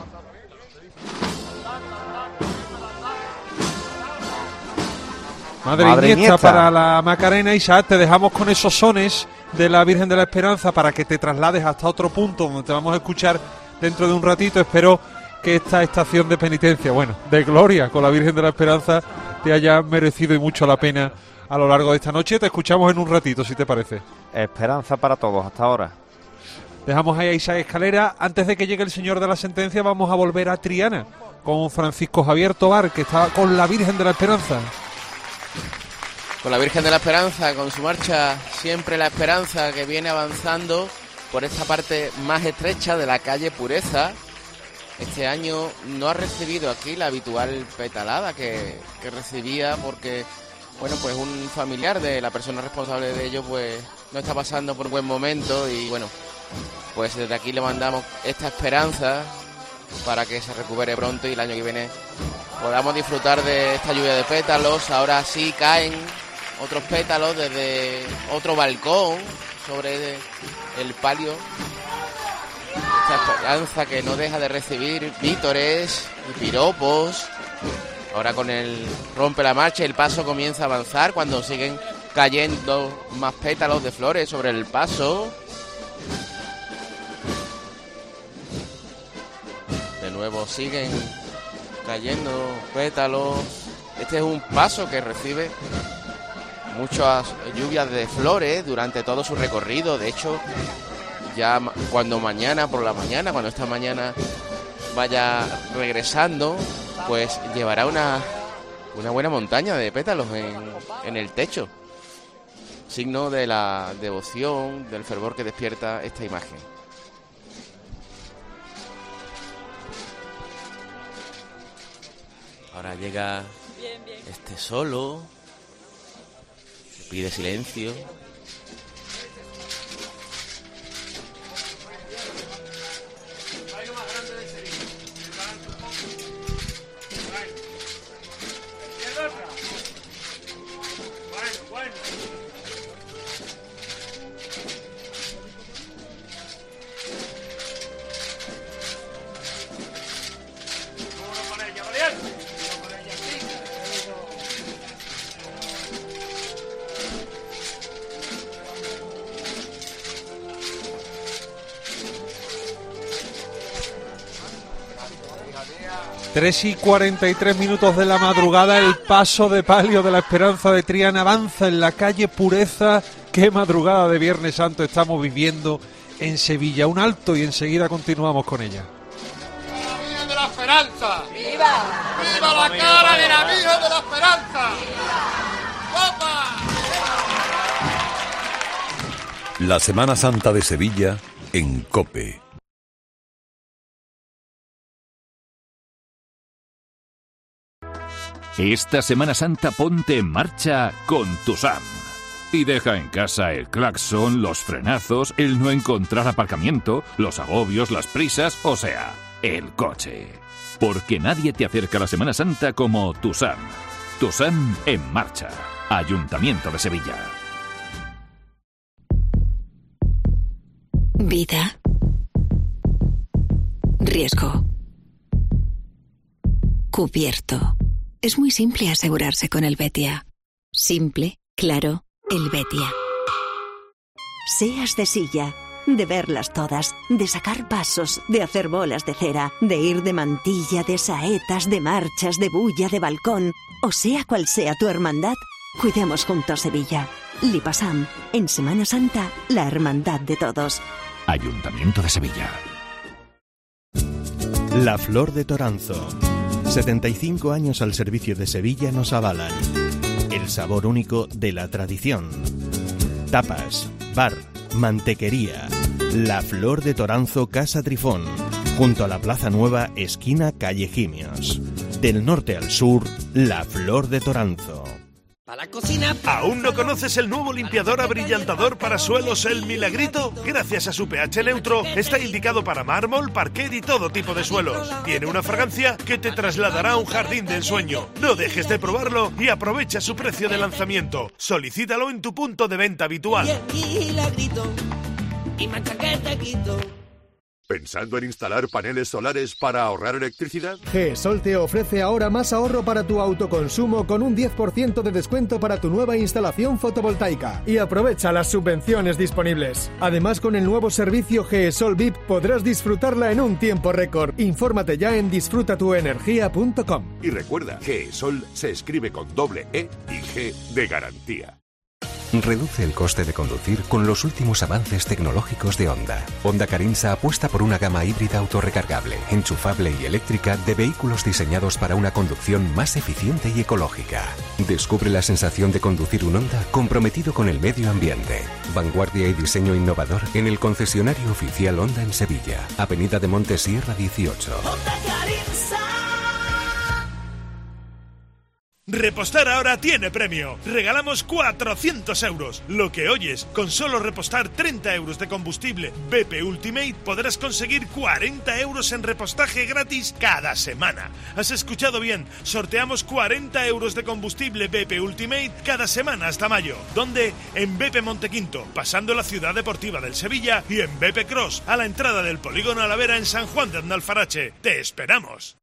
Madre, Madre Iniesta, Iniesta para la Macarena. Isaac, te dejamos con esos sones de la Virgen de la Esperanza para que te traslades hasta otro punto donde te vamos a escuchar dentro de un ratito. Espero que esta estación de penitencia, bueno, de gloria con la Virgen de la Esperanza, te haya merecido y mucho la pena a lo largo de esta noche. Te escuchamos en un ratito, si te parece. Esperanza para todos, hasta ahora. Dejamos ahí a Isaac Escalera. Antes de que llegue el Señor de la Sentencia, vamos a volver a Triana con Francisco Javier Tobar, que está con la Virgen de la Esperanza. Con la Virgen de la Esperanza, con su marcha Siempre la Esperanza, que viene avanzando por esta parte más estrecha de la calle Pureza. Este año no ha recibido aquí la habitual petalada que, que recibía porque, bueno, pues un familiar de la persona responsable de ello pues no está pasando por un buen momento y, bueno, pues desde aquí le mandamos esta esperanza para que se recupere pronto y el año que viene podamos disfrutar de esta lluvia de pétalos. Ahora sí caen otros pétalos desde otro balcón sobre el palio. Esta esperanza que no deja de recibir vítores y piropos. Ahora con el rompe la marcha, el paso comienza a avanzar cuando siguen cayendo más pétalos de flores sobre el paso. De nuevo siguen cayendo pétalos. Este es un paso que recibe muchas lluvias de flores durante todo su recorrido. De hecho, ya cuando mañana por la mañana, cuando esta mañana vaya regresando, pues llevará una, una buena montaña de pétalos en, en el techo. Signo de la devoción, del fervor que despierta esta imagen. Ahora llega este solo, que pide silencio. tres y cuarenta y tres minutos de la madrugada, el paso de palio de la Esperanza de Triana avanza en la calle Pureza. Qué madrugada de Viernes Santo estamos viviendo en Sevilla. Un alto y enseguida continuamos con ella. ¡La Virgen de la Esperanza! ¡Viva! ¡Viva la cara de la Virgen de la Esperanza! ¡Guapa! La Semana Santa de Sevilla en COPE. Esta Semana Santa ponte en marcha con Tusam. Y deja en casa el claxon, los frenazos, el no encontrar aparcamiento, los agobios, las prisas, o sea, el coche. Porque nadie te acerca a la Semana Santa como Tusam. Tusam en marcha. Ayuntamiento de Sevilla. Vida. Riesgo. Cubierto. Es muy simple asegurarse con el Betia. Simple, claro, el Betia. Seas de silla, de verlas todas, de sacar pasos, de hacer bolas de cera, de ir de mantilla, de saetas, de marchas, de bulla, de balcón, o sea cual sea tu hermandad, cuidemos juntos Sevilla. Lipasam, en Semana Santa, la hermandad de todos. Ayuntamiento de Sevilla. La Flor de Toranzo. setenta y cinco años al servicio de Sevilla nos avalan. El sabor único de la tradición. Tapas, bar, mantequería. La Flor de Toranzo, Casa Trifón. Junto a la Plaza Nueva, esquina calle Gimios. Del norte al sur, La Flor de Toranzo. La cocina. ¿Aún no conoces el nuevo limpiador abrillantador para suelos El Milagrito? Gracias a su pH neutro, está indicado para mármol, parquet y todo tipo de suelos. Tiene una fragancia que te trasladará a un jardín de ensueño. No dejes de probarlo y aprovecha su precio de lanzamiento. Solicítalo en tu punto de venta habitual. Y el Milagrito, y mancha que te quito. ¿Pensando en instalar paneles solares para ahorrar electricidad? GESOL te ofrece ahora más ahorro para tu autoconsumo con un diez por ciento de descuento para tu nueva instalación fotovoltaica. Y aprovecha las subvenciones disponibles. Además, con el nuevo servicio GESOL V I P podrás disfrutarla en un tiempo récord. Infórmate ya en disfruta tu energía punto com. Y recuerda, GESOL se escribe con doble E y G de garantía. Reduce el coste de conducir con los últimos avances tecnológicos de Honda. Honda Carinsa apuesta por una gama híbrida autorrecargable, enchufable y eléctrica de vehículos diseñados para una conducción más eficiente y ecológica. Descubre la sensación de conducir un Honda comprometido con el medio ambiente. Vanguardia y diseño innovador en el concesionario oficial Honda en Sevilla, Avenida de Monte Sierra dieciocho. Honda Carinsa. Repostar ahora tiene premio. Regalamos cuatrocientos euros. Lo que oyes, con solo repostar treinta euros de combustible B P Ultimate podrás conseguir cuarenta euros en repostaje gratis cada semana. Has escuchado bien, sorteamos cuarenta euros de combustible B P Ultimate cada semana hasta mayo. ¿Dónde? En B P Montequinto, pasando la ciudad deportiva del Sevilla, y en B P Cross, a la entrada del Polígono Alavera en San Juan de Andalfarache. ¡Te esperamos!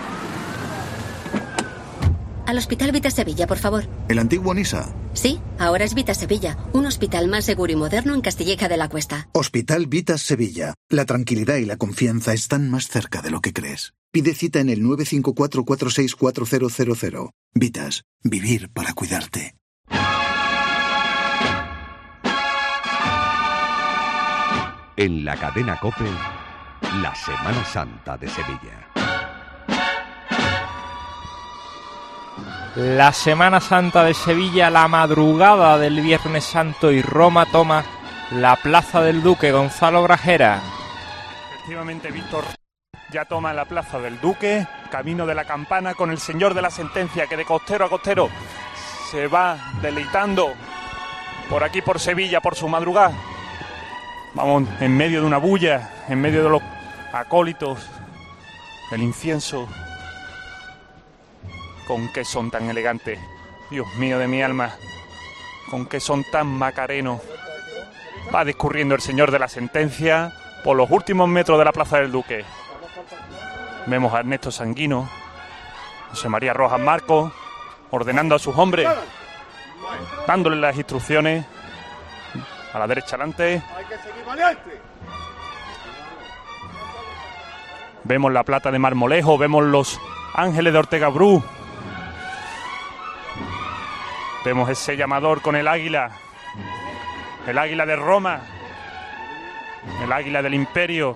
Al Hospital Vita Sevilla, por favor. ¿El antiguo Nisa? Sí, ahora es Vita Sevilla, un hospital más seguro y moderno en Castilleja de la Cuesta. Hospital Vita Sevilla. La tranquilidad y la confianza están más cerca de lo que crees. Pide cita en el nueve cinco cuatro, cuatro seis cuatro cero cero cero. Vitas. Vivir para cuidarte. En la cadena COPE, la Semana Santa de Sevilla. La Semana Santa de Sevilla, la madrugada del Viernes Santo, y Roma toma la Plaza del Duque. Gonzalo Grajera. Efectivamente, Víctor ya toma la Plaza del Duque, camino de la Campana, con el señor de la sentencia que de costero a costero se va deleitando por aquí, por Sevilla, por su madrugada. Vamos, en medio de una bulla, en medio de los acólitos, del incienso. Con qué son tan elegantes, Dios mío de mi alma, con qué son tan macarenos. Va discurriendo el señor de la sentencia por los últimos metros de la Plaza del Duque. Vemos a Ernesto Sanguino, José María Rojas Marcos, ordenando a sus hombres, dándole las instrucciones. A la derecha adelante. Vemos la Plata de Marmolejo, vemos los Ángeles de Ortega Bru. Vemos ese llamador con el águila, el águila de Roma, el águila del imperio,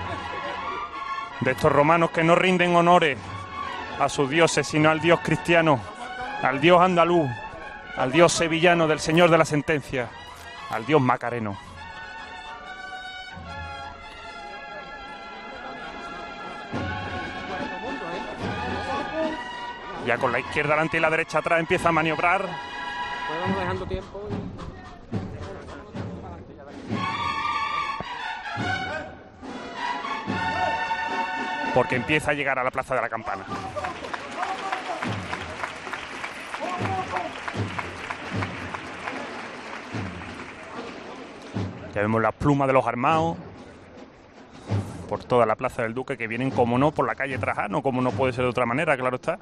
de estos romanos que no rinden honores a sus dioses, sino al dios cristiano, al dios andaluz, al dios sevillano del señor de la sentencia, al dios macareno. Ya con la izquierda delante y la derecha atrás empieza a maniobrar. Vamos dejando tiempo. Porque empieza a llegar a la Plaza de la Campana. Ya vemos las plumas de los armados por toda la Plaza del Duque, que vienen, como no, por la calle Trajano, como no puede ser de otra manera, claro está.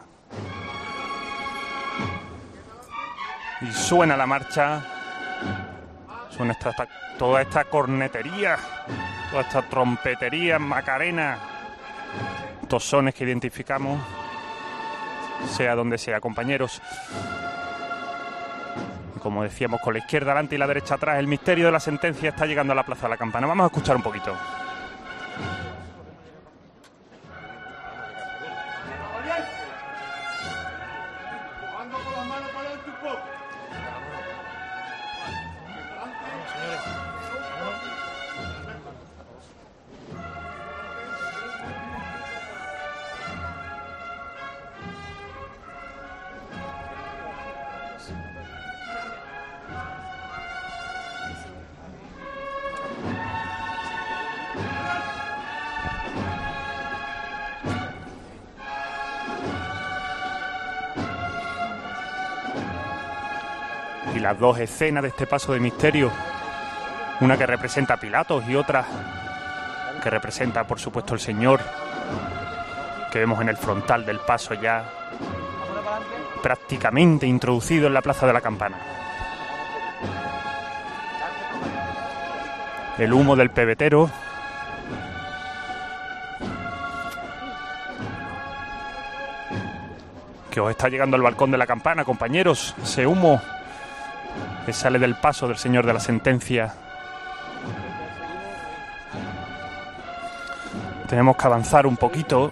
Y suena la marcha, suena esta, esta, toda esta cornetería, toda esta trompetería, macarena, estos sones que identificamos, sea donde sea, compañeros. Y como decíamos, con la izquierda delante y la derecha atrás, el misterio de la sentencia está llegando a la Plaza de la Campana. Vamos a escuchar un poquito. las dos escenas de este paso de misterio, una que representa a Pilatos y otra que representa, por supuesto, el Señor, que vemos en el frontal del paso ya prácticamente introducido en la Plaza de la Campana. El humo del pebetero, que os está llegando al balcón de la campana, compañeros. Ese humo que sale del paso del Señor de la Sentencia. Tenemos que avanzar un poquito,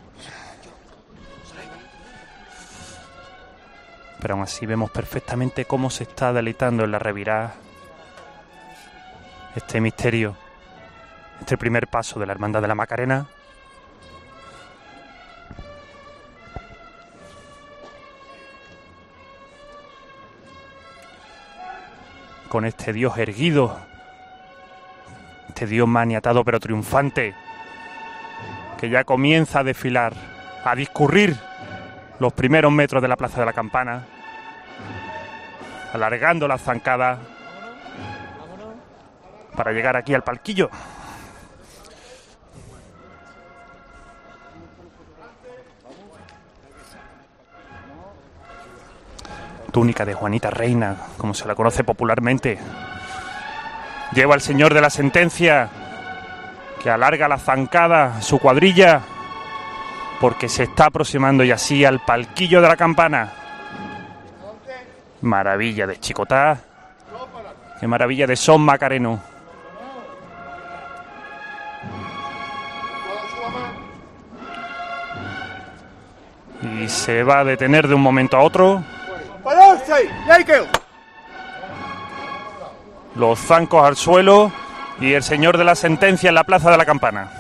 pero aún así vemos perfectamente cómo se está deleitando en la revirada este misterio, este primer paso de la Hermandad de la Macarena. Con este Dios erguido, este Dios maniatado pero triunfante, que ya comienza a desfilar, a discurrir los primeros metros de la Plaza de la Campana, alargando la zancada para llegar aquí al palquillo. Túnica de Juanita Reina, como se la conoce popularmente, lleva al Señor de la Sentencia, que alarga la zancada, su cuadrilla, porque se está aproximando y así al palquillo de la campana. Maravilla de chicotá, qué maravilla de son macareno. Y se va a detener de un momento a otro. Los zancos al suelo y el Señor de la Sentencia en la Plaza de la Campana.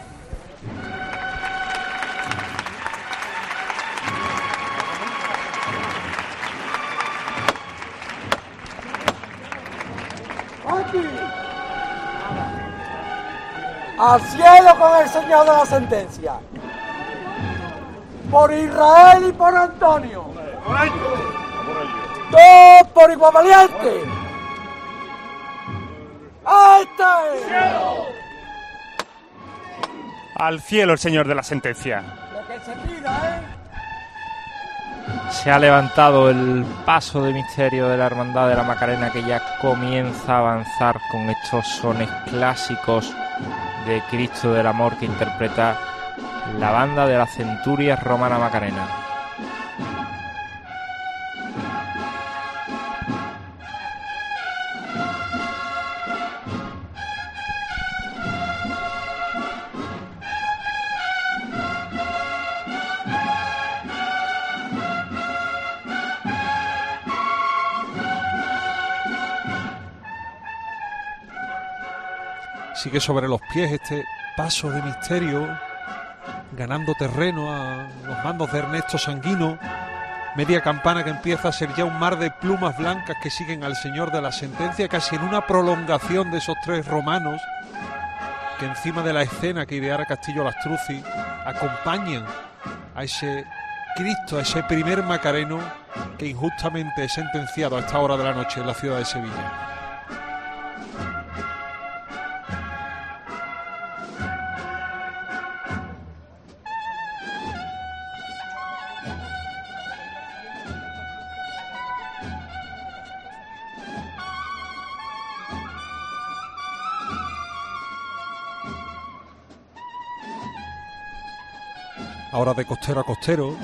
Aquí. Al cielo con el Señor de la Sentencia. Por Israel y por Antonio. Todos por igual valiente. Al cielo el Señor de la Sentencia. Lo que se pida, ¿eh? Se ha levantado el paso de misterio de la Hermandad de la Macarena, que ya comienza a avanzar con estos sones clásicos de Cristo del Amor que interpreta la banda de la Centuria Romana Macarena. Sigue sobre los pies este paso de misterio, ganando terreno a los mandos de Ernesto Sanguino. Media campana que empieza a ser ya un mar de plumas blancas que siguen al Señor de la Sentencia, casi en una prolongación de esos tres romanos que encima de la escena que ideara Castillo Lastruzzi acompañan a ese Cristo, a ese primer macareno que injustamente es sentenciado a esta hora de la noche en la ciudad de Sevilla. Ahora de costero a costero.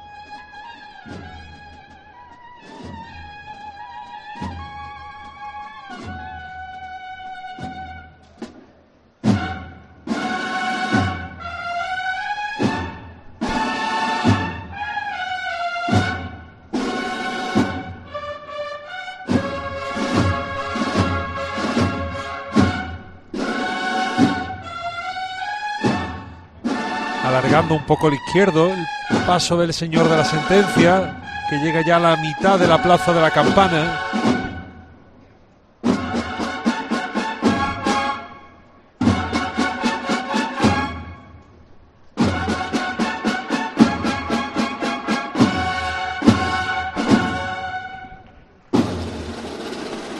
Alargando un poco el izquierdo, el paso del Señor de la Sentencia, que llega ya a la mitad de la Plaza de la Campana.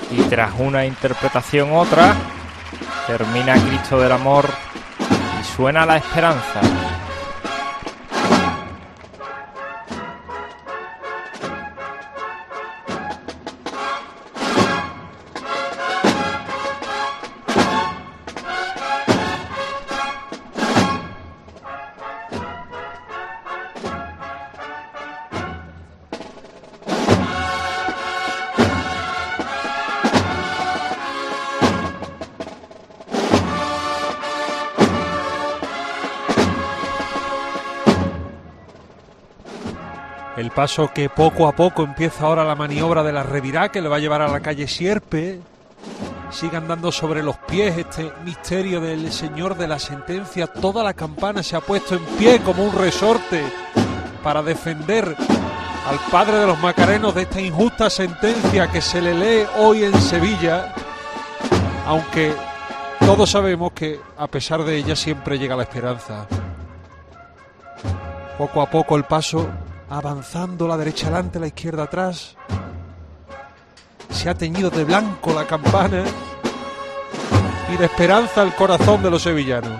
Y tras una interpretación otra, termina Cristo del Amor y suena La Esperanza. El paso que poco a poco empieza ahora la maniobra de la revirá, que le va a llevar a la calle Sierpe. Sigue andando sobre los pies este misterio del Señor de la Sentencia. Toda la campana se ha puesto en pie como un resorte para defender al padre de los macarenos de esta injusta sentencia que se le lee hoy en Sevilla, aunque todos sabemos que a pesar de ella siempre llega la esperanza. Poco a poco el paso avanzando, la derecha adelante, la izquierda atrás. Se ha teñido de blanco la campana y de esperanza el corazón de los sevillanos.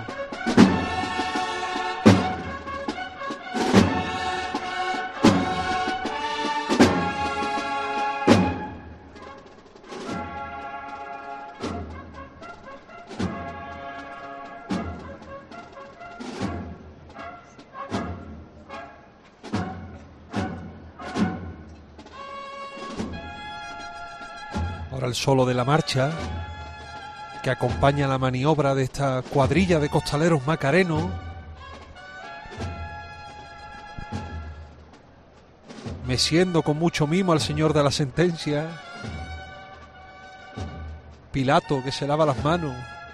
Ahora el solo de la marcha que acompaña la maniobra de esta cuadrilla de costaleros macarenos. Meciendo con mucho mimo al Señor de la Sentencia. Pilato que se lava las manos.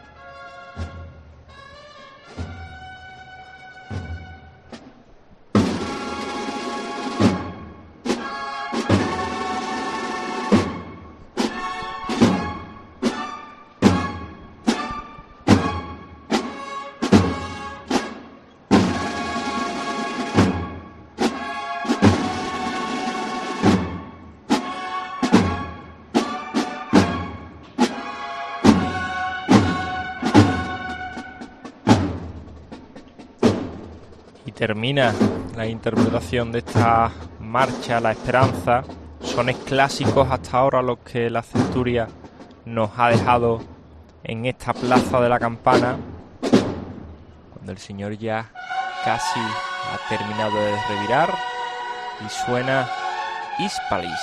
Termina la interpretación de esta marcha, La Esperanza. Sones clásicos hasta ahora los que la Centuria nos ha dejado en esta plaza de la Campana, cuando el Señor ya casi ha terminado de revirar y suena Hispalis.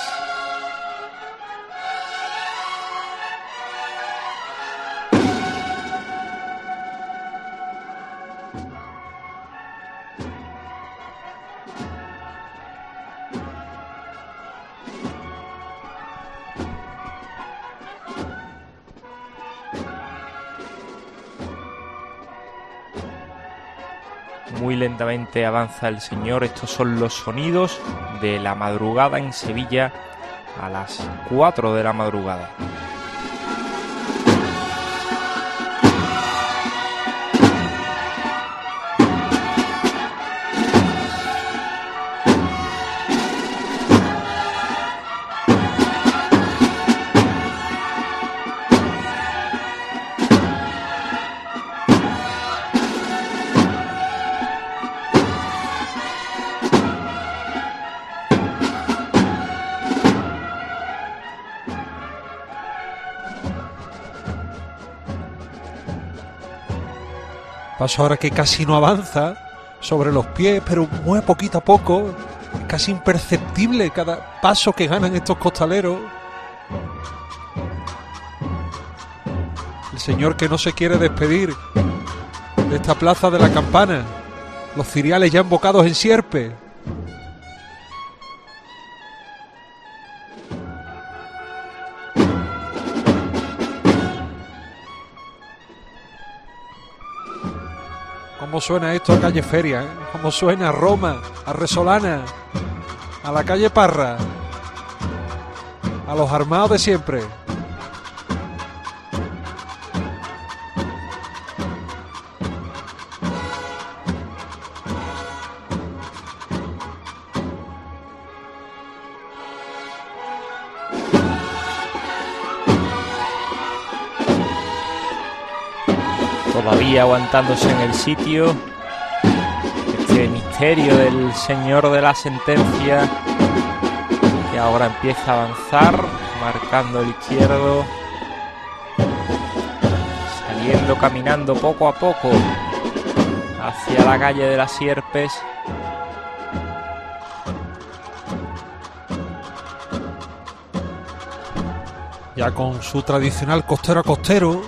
Muy lentamente avanza el Señor. Estos son los sonidos de la madrugada en Sevilla a las cuatro de la madrugada. Paso ahora que casi no avanza sobre los pies, pero muy poquito a poco, casi imperceptible cada paso que ganan estos costaleros. El Señor que no se quiere despedir de esta plaza de la Campana, los ciriales ya embocados en Sierpe. ¿Cómo suena esto a calle Feria? ¿eh? ¿Cómo suena a Roma, a Resolana, a la calle Parra, a los armados de siempre? todavía aguantándose en el sitio. Este misterio del señor de la sentencia, que ahora empieza a avanzar, marcando el izquierdo, saliendo, caminando poco a poco hacia la calle de las Sierpes. Ya con su tradicional costero a costero.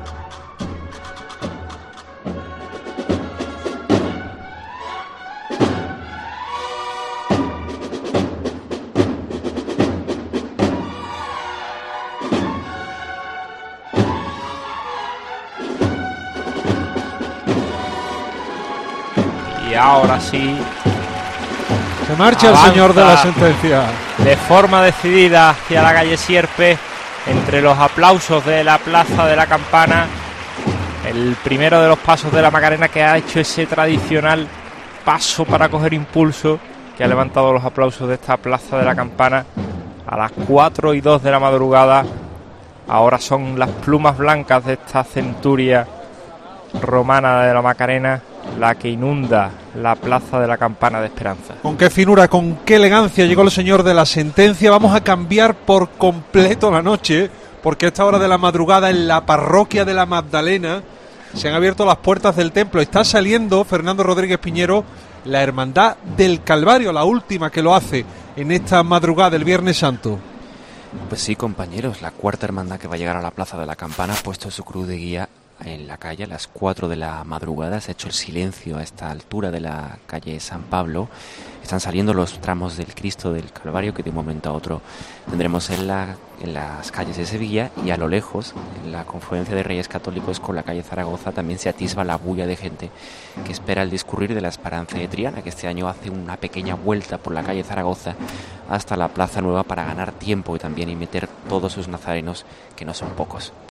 Y ahora sí se marcha avanza el señor de la sentencia de forma decidida hacia la calle Sierpes, entre los aplausos de la Plaza de la Campana. El primero de los pasos de la Macarena, que ha hecho ese tradicional paso para coger impulso, que ha levantado los aplausos de esta Plaza de la Campana a las cuatro y dos de la madrugada. Ahora son las plumas blancas de esta centuria romana de la Macarena la que inunda la Plaza de la Campana de Esperanza. Con qué finura, con qué elegancia llegó el señor de la sentencia. Vamos a cambiar por completo la noche, porque a esta hora de la madrugada en la parroquia de la Magdalena se han abierto las puertas del templo. Está saliendo, Fernando Rodríguez Piñero, la Hermandad del Calvario, la última que lo hace en esta madrugada del Viernes Santo. Pues sí, compañeros, la cuarta hermandad que va a llegar a la Plaza de la Campana ha puesto su cruz de guía en la calle a las cuatro de la madrugada. Se ha hecho el silencio a esta altura de la calle San Pablo. Están saliendo los tramos del Cristo del Calvario, que de un momento a otro tendremos en, la, en las calles de Sevilla, y a lo lejos, en la confluencia de Reyes Católicos con la calle Zaragoza, también se atisba la bulla de gente que espera el discurrir de la Esperanza de Triana, que este año hace una pequeña vuelta por la calle Zaragoza hasta la Plaza Nueva para ganar tiempo y también y meter todos sus nazarenos, que no son pocos.